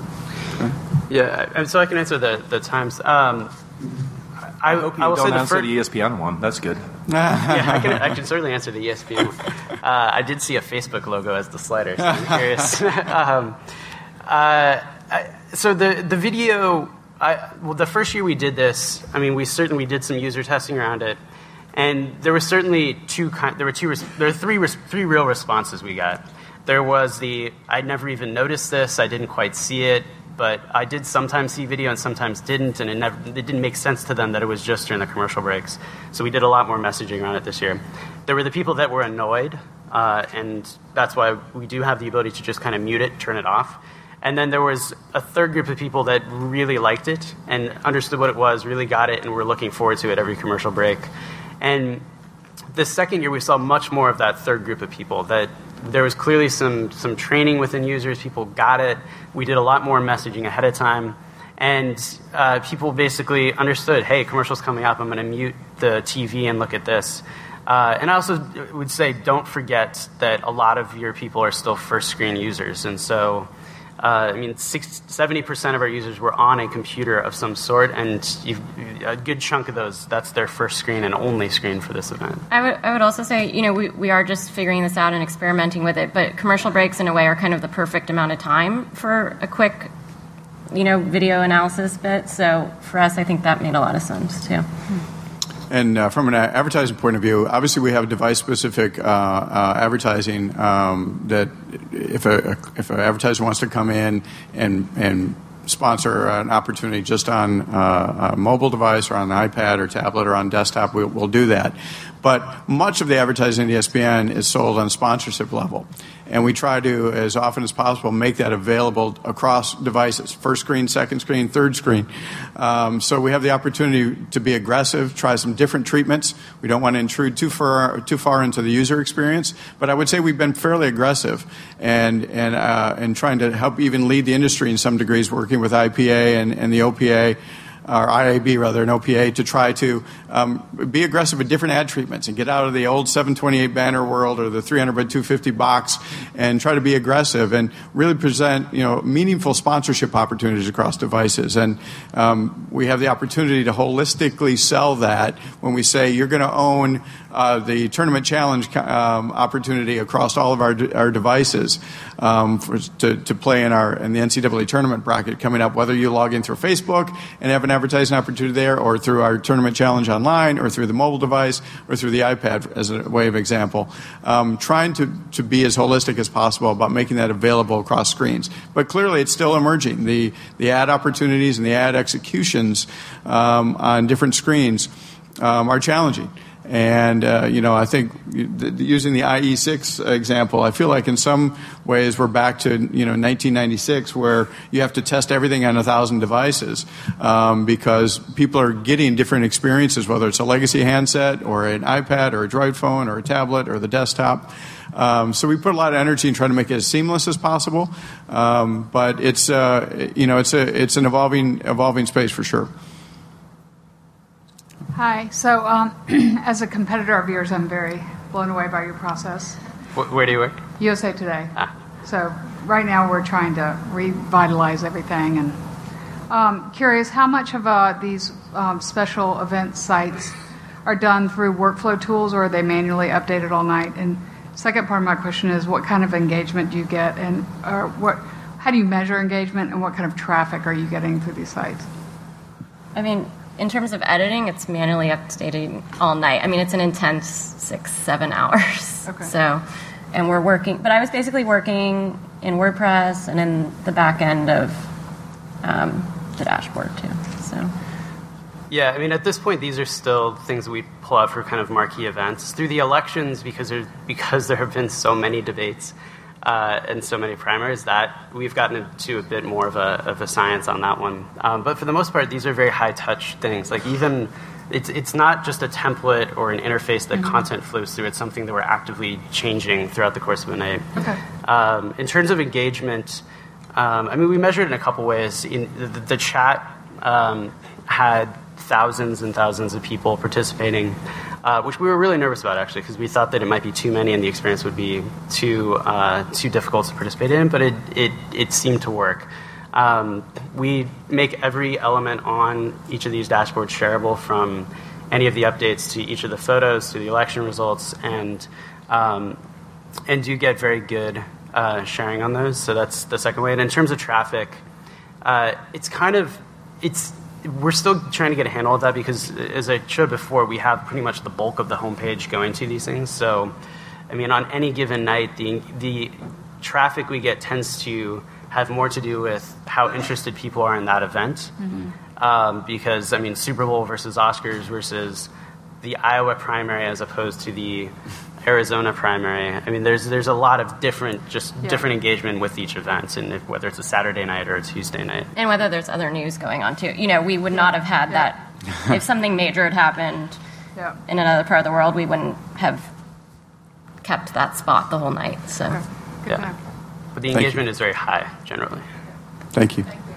Yeah, and so I can answer the, the times. Um, I, I hope you I will don't say the answer fir- the E S P N one. That's good. yeah, I can, I can certainly answer the E S P N one. Uh, I did see a Facebook logo as the slider, so I'm curious. um, uh, I, so the, the video... I, well, the first year we did this, I mean, we certainly did some user testing around it, and there were certainly two. There were two. There were three. Three real responses we got. There was the I'd never even noticed this. I didn't quite see it, but I did sometimes see video and sometimes didn't, and it never. It didn't make sense to them that it was just during the commercial breaks. So we did a lot more messaging around it this year. There were the people that were annoyed, uh, and that's why we do have the ability to just kind of mute it, turn it off. And then there was a third group of people that really liked it and understood what it was, really got it, and were looking forward to it every commercial break. And the second year, we saw much more of that third group of people, that there was clearly some, some training within users. People got it. We did a lot more messaging ahead of time. And uh, people basically understood, hey, commercial's coming up. I'm going to mute the T V and look at this. Uh, and I also would say, don't forget that a lot of your people are still first screen users. And so... Uh, I mean, seventy percent of our users were on a computer of some sort, and you've, a good chunk of those, that's their first screen and only screen for this event. I would, I would also say, you know, we, we are just figuring this out and experimenting with it, but commercial breaks, in a way, are kind of the perfect amount of time for a quick, you know, video analysis bit. So for us, I think that made a lot of sense, too. And uh, from an advertising point of view, obviously we have device-specific uh, uh, advertising um, that if a if an advertiser wants to come in and and sponsor an opportunity just on uh, a mobile device or on an iPad or tablet or on desktop, we'll, we'll do that. But much of the advertising at E S P N is sold on sponsorship level. And we try to, as often as possible, make that available across devices, first screen, second screen, third screen. Um, so we have the opportunity to be aggressive, try some different treatments. We don't want to intrude too far too far into the user experience. But I would say we've been fairly aggressive and and uh, and trying to help even lead the industry in some degrees, working with I P A and, and the O P A. Or I A B rather, an O P A, to try to um, be aggressive with different ad treatments and get out of the old seven twenty-eight banner world or the three hundred by two fifty box and try to be aggressive and really present, you know, meaningful sponsorship opportunities across devices. And um, we have the opportunity to holistically sell that when we say you're going to own uh, the tournament challenge um, opportunity across all of our our devices um, for, to, to play in our in the N C double A tournament bracket coming up, whether you log in through Facebook and have an advertising opportunity there, or through our tournament challenge online, or through the mobile device, or through the iPad as a way of example. Um, trying to, to be as holistic as possible about making that available across screens. But clearly it's still emerging. The, the ad opportunities and the ad executions um, on different screens um, are challenging. And, uh, you know, I think using the I E six example, I feel like in some ways we're back to, you know, nineteen ninety-six, where you have to test everything on a thousand devices um, because people are getting different experiences, whether it's a legacy handset or an iPad or a Droid phone or a tablet or the desktop. Um, so we put a lot of energy in trying to make it as seamless as possible. Um, but it's, uh, you know, it's a it's an evolving evolving space for sure. Hi. So, um, as a competitor of yours, I'm very blown away by your process. Where do you work? U S A Today. Ah. So, right now we're trying to revitalize everything, and um, curious how much of uh, these um, special event sites are done through workflow tools, or are they manually updated all night? And second part of my question is, what kind of engagement do you get, and or what? How do you measure engagement, and what kind of traffic are you getting through these sites? I mean, in terms of editing, it's manually updated all night. I mean, it's an intense six, seven hours. Okay. So, and we're working, but I was basically working in WordPress and in the back end of um, the dashboard too. So. Yeah, I mean, at this point, these are still things we pull out for kind of marquee events. Through the elections, because there, because there have been so many debates uh, and so many primaries, that we've gotten into a bit more of a, of a science on that one. Um, but for the most part, these are very high-touch things. Like even, it's it's not just a template or an interface that mm-hmm. content flows through. It's something that we're actively changing throughout the course of a night. Okay. Um, in terms of engagement, um, I mean, we measure it in a couple ways. In the, the, the chat um, had thousands and thousands of people participating, uh, which we were really nervous about, actually, because we thought that it might be too many and the experience would be too uh, too difficult to participate in, but it, it, it seemed to work. Um, we make every element on each of these dashboards shareable, from any of the updates to each of the photos to the election results, and um, and do get very good uh, sharing on those. So that's the second way. And in terms of traffic, uh, it's kind of it's we're still trying to get a handle of that, because, as I showed before, we have pretty much the bulk of the homepage going to these things. So, I mean, on any given night, the the traffic we get tends to have more to do with how interested people are in that event. Mm-hmm. Um, because, I mean, Super Bowl versus Oscars versus the Iowa primary as opposed to the Arizona primary. I mean, there's there's a lot of different, just yeah. different engagement with each event, and if, whether it's a Saturday night or a Tuesday night. And whether there's other news going on, too. You know, we would not have had yeah. that. If something major had happened yeah. in another part of the world, we wouldn't have kept that spot the whole night. So, okay. Good yeah. to know. But the engagement is very high, generally. Thank you. Thank you.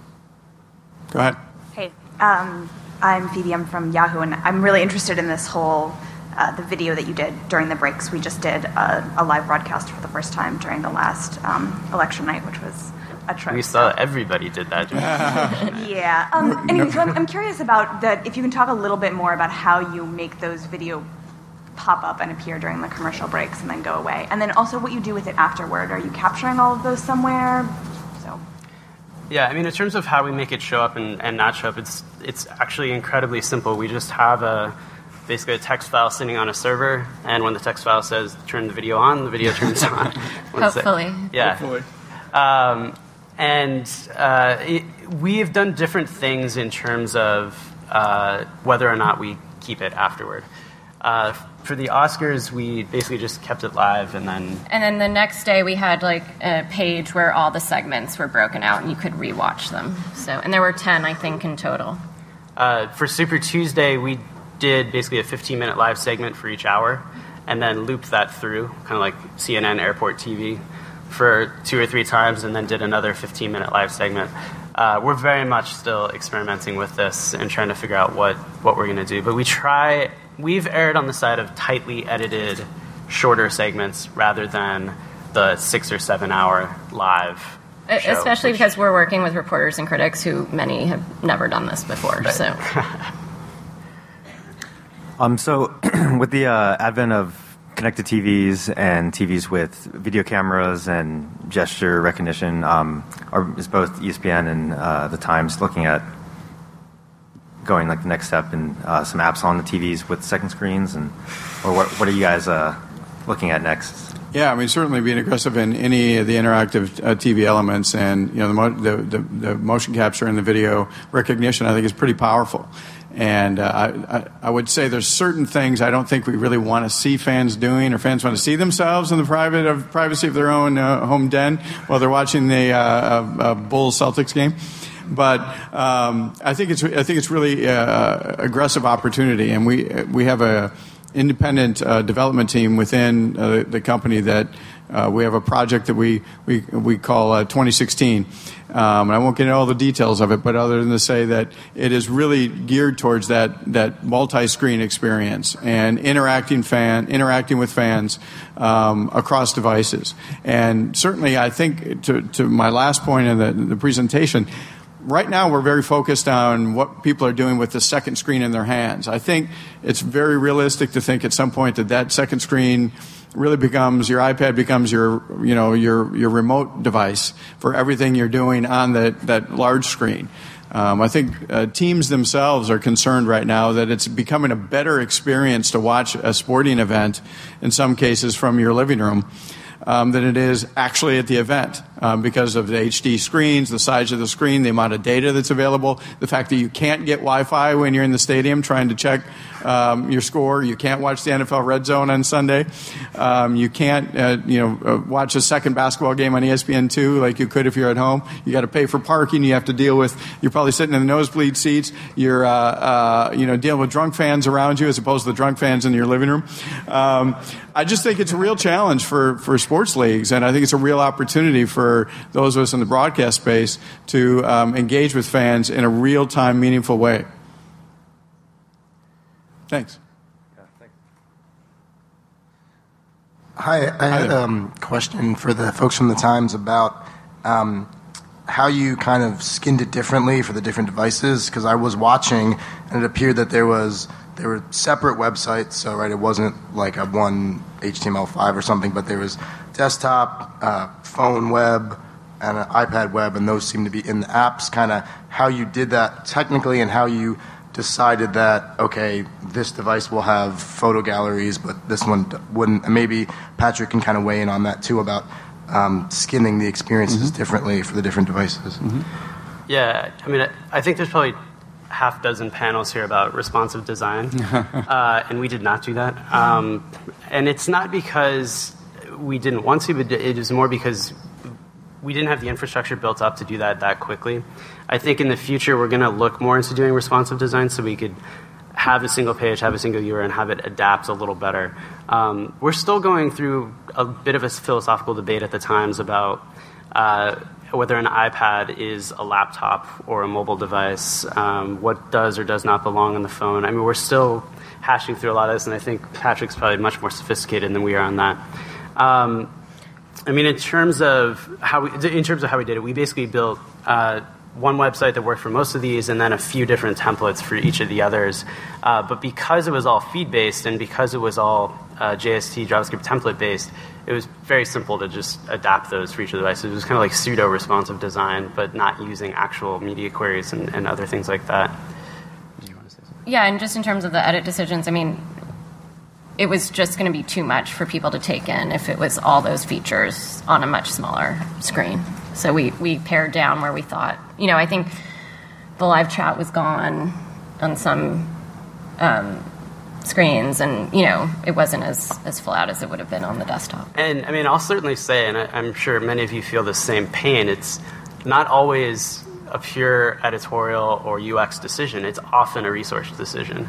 Go ahead. Hey, um, I'm Phoebe. I'm from Yahoo, and I'm really interested in this whole uh, the video that you did during the breaks. We just did a, a live broadcast for the first time during the last um, election night, which was a trip. We saw everybody did that. yeah. Um, anyway, so I'm, I'm curious about that. If you can talk a little bit more about how you make those video pop up and appear during the commercial breaks and then go away, and then also what you do with it afterward. Are you capturing all of those somewhere? Yeah, I mean, in terms of how we make it show up and, and not show up, it's it's actually incredibly simple. We just have a basically a text file sitting on a server, and when the text file says turn the video on, the video turns on. Hopefully. It, yeah. Hopefully. Um, and uh, it, we have done different things in terms of uh, whether or not we keep it afterward. Uh, for the Oscars, we basically just kept it live, and then... And then the next day, we had, like, a page where all the segments were broken out, and you could rewatch them. So, and there were ten, I think, in total. Uh, for Super Tuesday, we did basically a fifteen-minute live segment for each hour, and then looped that through, kind of like C N N Airport T V, for two or three times, and then did another fifteen-minute live segment. Uh, we're very much still experimenting with this and trying to figure out what, what we're going to do. But we try... We've erred on the side of tightly edited, shorter segments rather than the six or seven hour live show. Especially because we're working with reporters and critics who many have never done this before. Right. So, um, so with the uh, advent of connected T Vs and T Vs with video cameras and gesture recognition, um, are, is both E S P N and uh, the Times looking at going like the next step in uh, some apps on the T Vs with second screens, and or what what are you guys uh, looking at next? Yeah, I mean, certainly being aggressive in any of the interactive uh, T V elements, and you know the, mo- the, the the motion capture and the video recognition, I think is pretty powerful. And uh, I, I, I would say there's certain things I don't think we really want to see fans doing, or fans want to see themselves in the private of privacy of their own uh, home den while they're watching the uh, uh, uh, Bulls Celtics game. But um, I think it's I think it's really uh, aggressive opportunity, and we we have a independent uh, development team within uh, the company that uh, we have a project that we we we call uh, twenty sixteen. Um, and I won't get into all the details of it, but other than to say that it is really geared towards that that multi-screen experience and interacting fan interacting with fans um, across devices. And certainly, I think to to my last point in the, the presentation. Right now, we're very focused on what people are doing with the second screen in their hands. I think it's very realistic to think at some point that that second screen really becomes your iPad becomes your you know your your remote device for everything you're doing on that that large screen. Um, I think uh, teams themselves are concerned right now that it's becoming a better experience to watch a sporting event, in some cases from your living room, Um, than it is actually at the event um, because of the H D screens, the size of the screen, the amount of data that's available, the fact that you can't get Wi-Fi when you're in the stadium trying to check um, your score. You can't watch the N F L Red Zone on Sunday. Um, you can't uh, you know uh, watch a second basketball game on E S P N two like you could if you're at home. You got to pay for parking. You have to deal with you're probably sitting in the nosebleed seats. You're uh, uh, you know dealing with drunk fans around you as opposed to the drunk fans in your living room. Um, I just think it's a real challenge for for sports leagues, and I think it's a real opportunity for for those of us in the broadcast space to um, engage with fans in a real-time, meaningful way. Thanks. Yeah, thanks. Hi, I had a um, question for the folks from the Times about um, how you kind of skinned it differently for the different devices, because I was watching and it appeared that there was there were separate websites, so right, it wasn't like a one H T M L five or something, but there was desktop, uh, phone web, and an iPad web, and those seem to be in the apps. Kind of how you did that technically, and how you decided that, okay, this device will have photo galleries, but this one wouldn't. And maybe Patrick can kind of weigh in on that too, about um, skinning the experiences mm-hmm. differently for the different devices. Mm-hmm. Yeah, I mean, I, I think there's probably half dozen panels here about responsive design, uh, and we did not do that. Um, and it's not because we didn't want to, but it is more because we didn't have the infrastructure built up to do that that quickly. I think in the future we're going to look more into doing responsive design so we could have a single page, have a single U R L, and have it adapt a little better. Um, we're still going through a bit of a philosophical debate at the Times about uh, whether an iPad is a laptop or a mobile device, um, what does or does not belong on the phone. I mean, we're still hashing through a lot of this, and I think Patrick's probably much more sophisticated than we are on that. Um, I mean, in terms of how we, in terms of how we did it, we basically built uh, one website that worked for most of these, and then a few different templates for each of the others. Uh, but because it was all feed-based, and because it was all uh, J S T JavaScript template-based, it was very simple to just adapt those for each of the devices. It was kind of like pseudo-responsive design, but not using actual media queries and, and other things like that. Do you want to say something? Yeah, and just in terms of the edit decisions, I mean, it was just going to be too much for people to take in if it was all those features on a much smaller screen. So we, we pared down where we thought, you know, I think the live chat was gone on some um, screens, and, you know, it wasn't as, as full out as it would have been on the desktop. And, I mean, I'll certainly say, and I, I'm sure many of you feel the same pain, it's not always a pure editorial or U X decision. It's often a resource decision.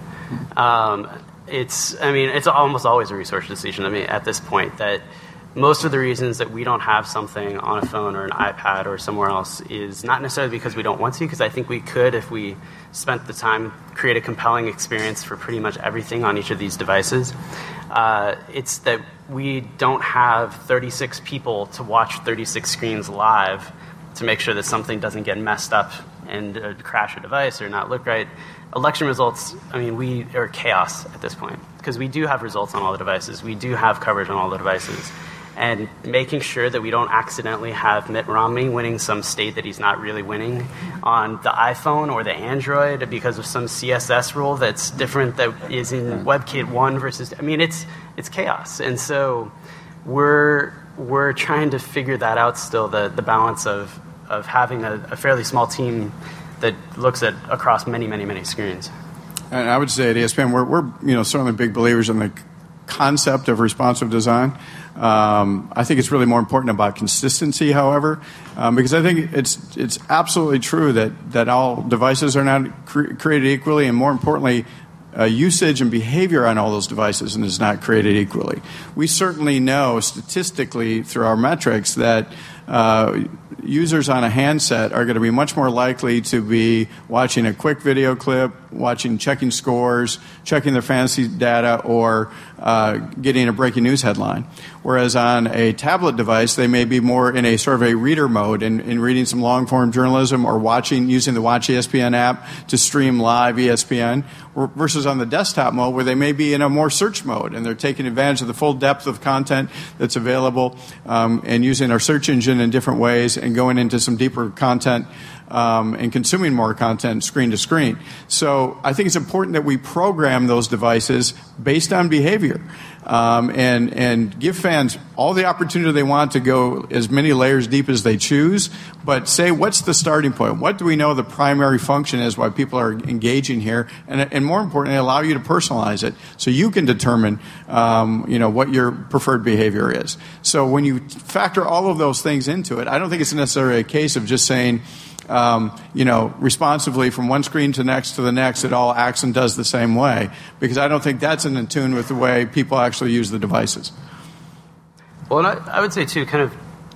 Um, It's, I mean, it's almost always a resource decision. I mean, at this point, that most of the reasons that we don't have something on a phone or an iPad or somewhere else is not necessarily because we don't want to, because I think we could if we spent the time, create a compelling experience for pretty much everything on each of these devices. Uh, it's that we don't have thirty-six people to watch thirty-six screens live to make sure that something doesn't get messed up and uh, crash a device or not look right. Election results, I mean, we are chaos at this point because we do have results on all the devices. We do have coverage on all the devices. And making sure that we don't accidentally have Mitt Romney winning some state that he's not really winning on the iPhone or the Android because of some C S S rule that's different that is in WebKit one versus, I mean, it's it's chaos. And so we're we're trying to figure that out still, the, the balance of, of having a, a fairly small team that looks at across many, many, many screens. And I would say at E S P N, we're, we're you know certainly big believers in the concept of responsive design. Um, I think it's really more important about consistency, however, um, because I think it's it's absolutely true that, that all devices are not cre- created equally, and more importantly, uh, usage and behavior on all those devices is not created equally. We certainly know statistically through our metrics that uh, users on a handset are going to be much more likely to be watching a quick video clip, watching, checking scores, checking their fantasy data, or uh, getting a breaking news headline. Whereas on a tablet device, they may be more in a sort of a reader mode and, and reading some long-form journalism or watching, using the Watch E S P N app to stream live E S P N, versus on the desktop mode where they may be in a more search mode and they're taking advantage of the full depth of content that's available um, and using our search engine in different ways and going into some deeper content um, and consuming more content screen to screen. So I think it's important that we program those devices based on behavior um, and, and give fans all the opportunity they want to go as many layers deep as they choose, but say what's the starting point? What do we know the primary function is, why people are engaging here, and, and more importantly, allow you to personalize it so you can determine um, you know, what your preferred behavior is. So when you factor all of those things into it, I don't think it's necessarily a case of just saying, Um, you know, responsively from one screen to next to the next, it all acts and does the same way, because I don't think that's in tune with the way people actually use the devices. Well, and I, I would say, too, kind of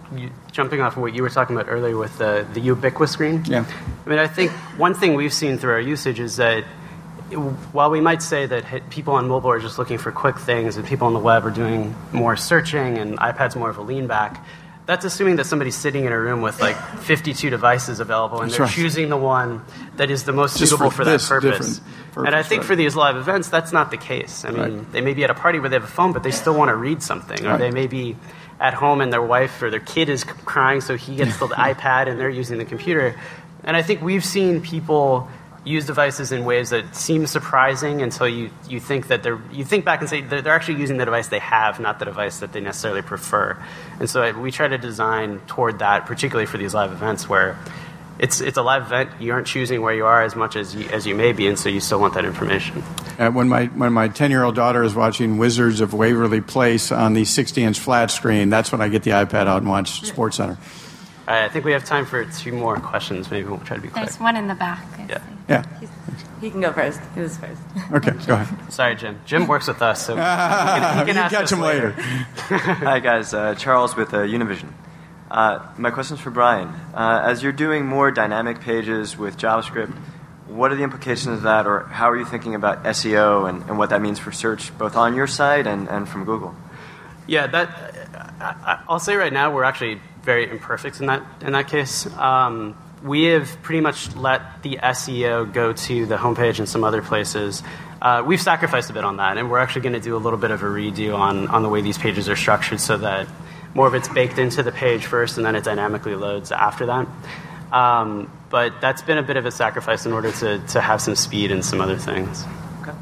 you, jumping off of what you were talking about earlier with the, the ubiquitous screen. Yeah. I mean, I think one thing we've seen through our usage is that it, while we might say that hit, people on mobile are just looking for quick things and people on the web are doing more searching and iPad's more of a lean back, that's assuming that somebody's sitting in a room with like fifty-two devices available and That's they're right. choosing the one that is the most Just suitable for for, that this purpose. different purpose, And I think right. for these live events, that's not the case. I mean, Right. they may be at a party where they have a phone, but they still want to read something. Or Right. they may be at home and their wife or their kid is c- crying, so he gets the iPad and they're using the computer. And I think we've seen people use devices in ways that seem surprising until you, you think that they're you think back and say they're, they're actually using the device they have, not the device that they necessarily prefer. And so I, we try to design toward that, particularly for these live events where it's it's a live event. You aren't choosing where you are as much as you, as you may be, and so you still want that information. Uh, when my when my ten-year-old daughter is watching Wizards of Waverly Place on the sixty-inch flat screen, that's when I get the iPad out and watch SportsCenter. All right, I think we have time for two more questions. Maybe we'll try to be quick. There's one in the back. Yeah. Yeah. He can go first. He was first. Okay, go ahead. Sorry, Jim. Jim works with us, so he can, he You can ask catch us him later. Hi, guys. Uh, Charles with uh, Univision. Uh, my question's for Brian. Uh, as you're doing more dynamic pages with JavaScript, what are the implications of that, or how are you thinking about S E O and, and what that means for search, both on your site and, and from Google? Yeah, that I, I'll say right now we're actually very imperfect in that in that case. Um, we have pretty much let the S E O go to the homepage and some other places. Uh, we've sacrificed a bit on that, and we're actually going to do a little bit of a redo on, on the way these pages are structured so that more of it's baked into the page first and then it dynamically loads after that. Um, but that's been a bit of a sacrifice in order to, to have some speed and some other things. Okay.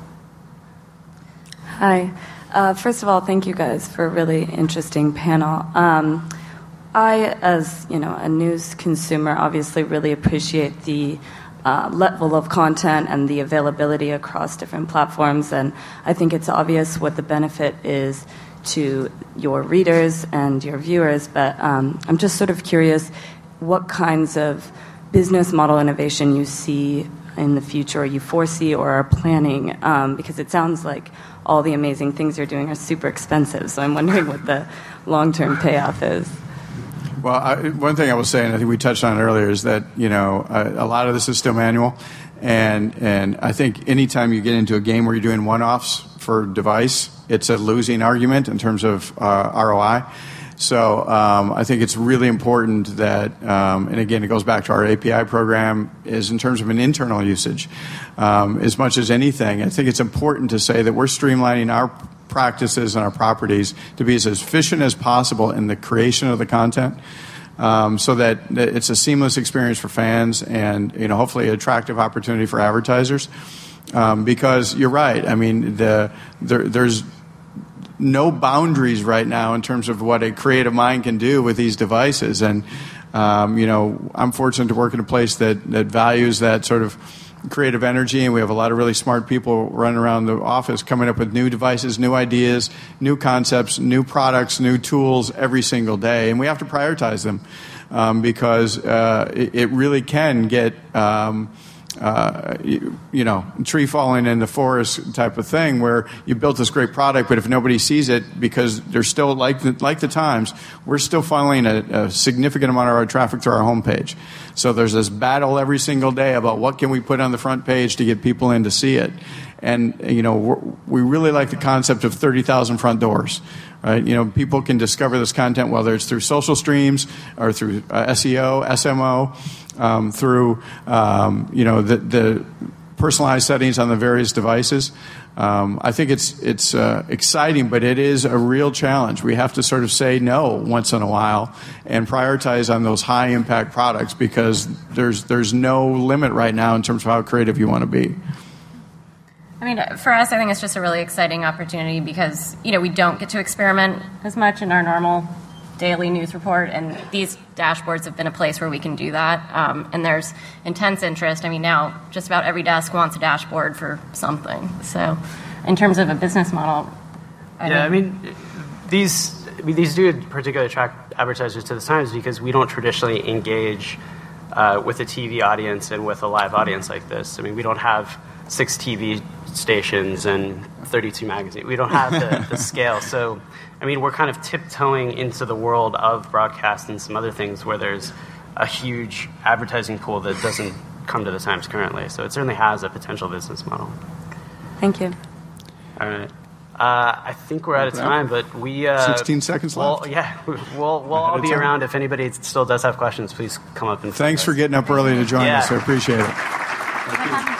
Hi. Uh, first of all, thank you guys for a really interesting panel. Um, I, as you know, a news consumer, obviously really appreciate the uh, level of content and the availability across different platforms, and I think it's obvious what the benefit is to your readers and your viewers. But um, I'm just sort of curious what kinds of business model innovation you see in the future, or you foresee or are planning, um, because it sounds like all the amazing things you're doing are super expensive. So I'm wondering what the long-term payoff is. Well, I, one thing I will say, and I think we touched on it earlier, is that you know a, a lot of this is still manual, and and I think anytime you get into a game where you're doing one-offs for device, it's a losing argument in terms of uh, R O I. So um, I think it's really important that, um, and again, it goes back to our A P I program, is in terms of an internal usage. Um, as much as anything, I think it's important to say that we're streamlining our practices and our properties to be as efficient as possible in the creation of the content, um, so that it's a seamless experience for fans and you know hopefully an attractive opportunity for advertisers. Um, because you're right, I mean the there, there's no boundaries right now in terms of what a creative mind can do with these devices, and um, you know I'm fortunate to work in a place that that values that sort of creative energy, and we have a lot of really smart people running around the office coming up with new devices, new ideas, new concepts, new products, new tools every single day, and we have to prioritize them um, because uh, it, it really can get um, uh, you, you know tree falling in the forest type of thing where you built this great product, but if nobody sees it because they're still like the, like the times, we're still funneling a, a significant amount of our traffic to our homepage. So there's this battle every single day about what can we put on the front page to get people in to see it. And, you know, we're, we really like the concept of thirty thousand front doors, right? You know, people can discover this content, whether it's through social streams or through uh, S E O, S M O, um, through, um, you know, the, the personalized settings on the various devices. Um, I think it's it's uh, exciting, but it is a real challenge. We have to sort of say no once in a while and prioritize on those high impact products because there's there's no limit right now in terms of how creative you want to be. I mean, for us, I think it's just a really exciting opportunity because, you know, we don't get to experiment as much in our normal daily news report, and these dashboards have been a place where we can do that. Um, and there's intense interest. I mean, now just about every desk wants a dashboard for something. So in terms of a business model, I yeah, think- I mean, these I mean, these do particularly attract advertisers to the Times because we don't traditionally engage uh, with a T V audience and with a live audience like this. I mean, we don't have six T V stations and thirty-two magazines. We don't have the, the scale. So, I mean, we're kind of tiptoeing into the world of broadcast and some other things where there's a huge advertising pool that doesn't come to the Times currently. So it certainly has a potential business model. Thank you. All right. Uh, I think we're out of time, but we... Uh, sixteen seconds we'll, left. Yeah, we'll, we'll all be time. around. If anybody still does have questions, please come up and... Thanks for getting up early to join yeah. us. I appreciate it. Thank you.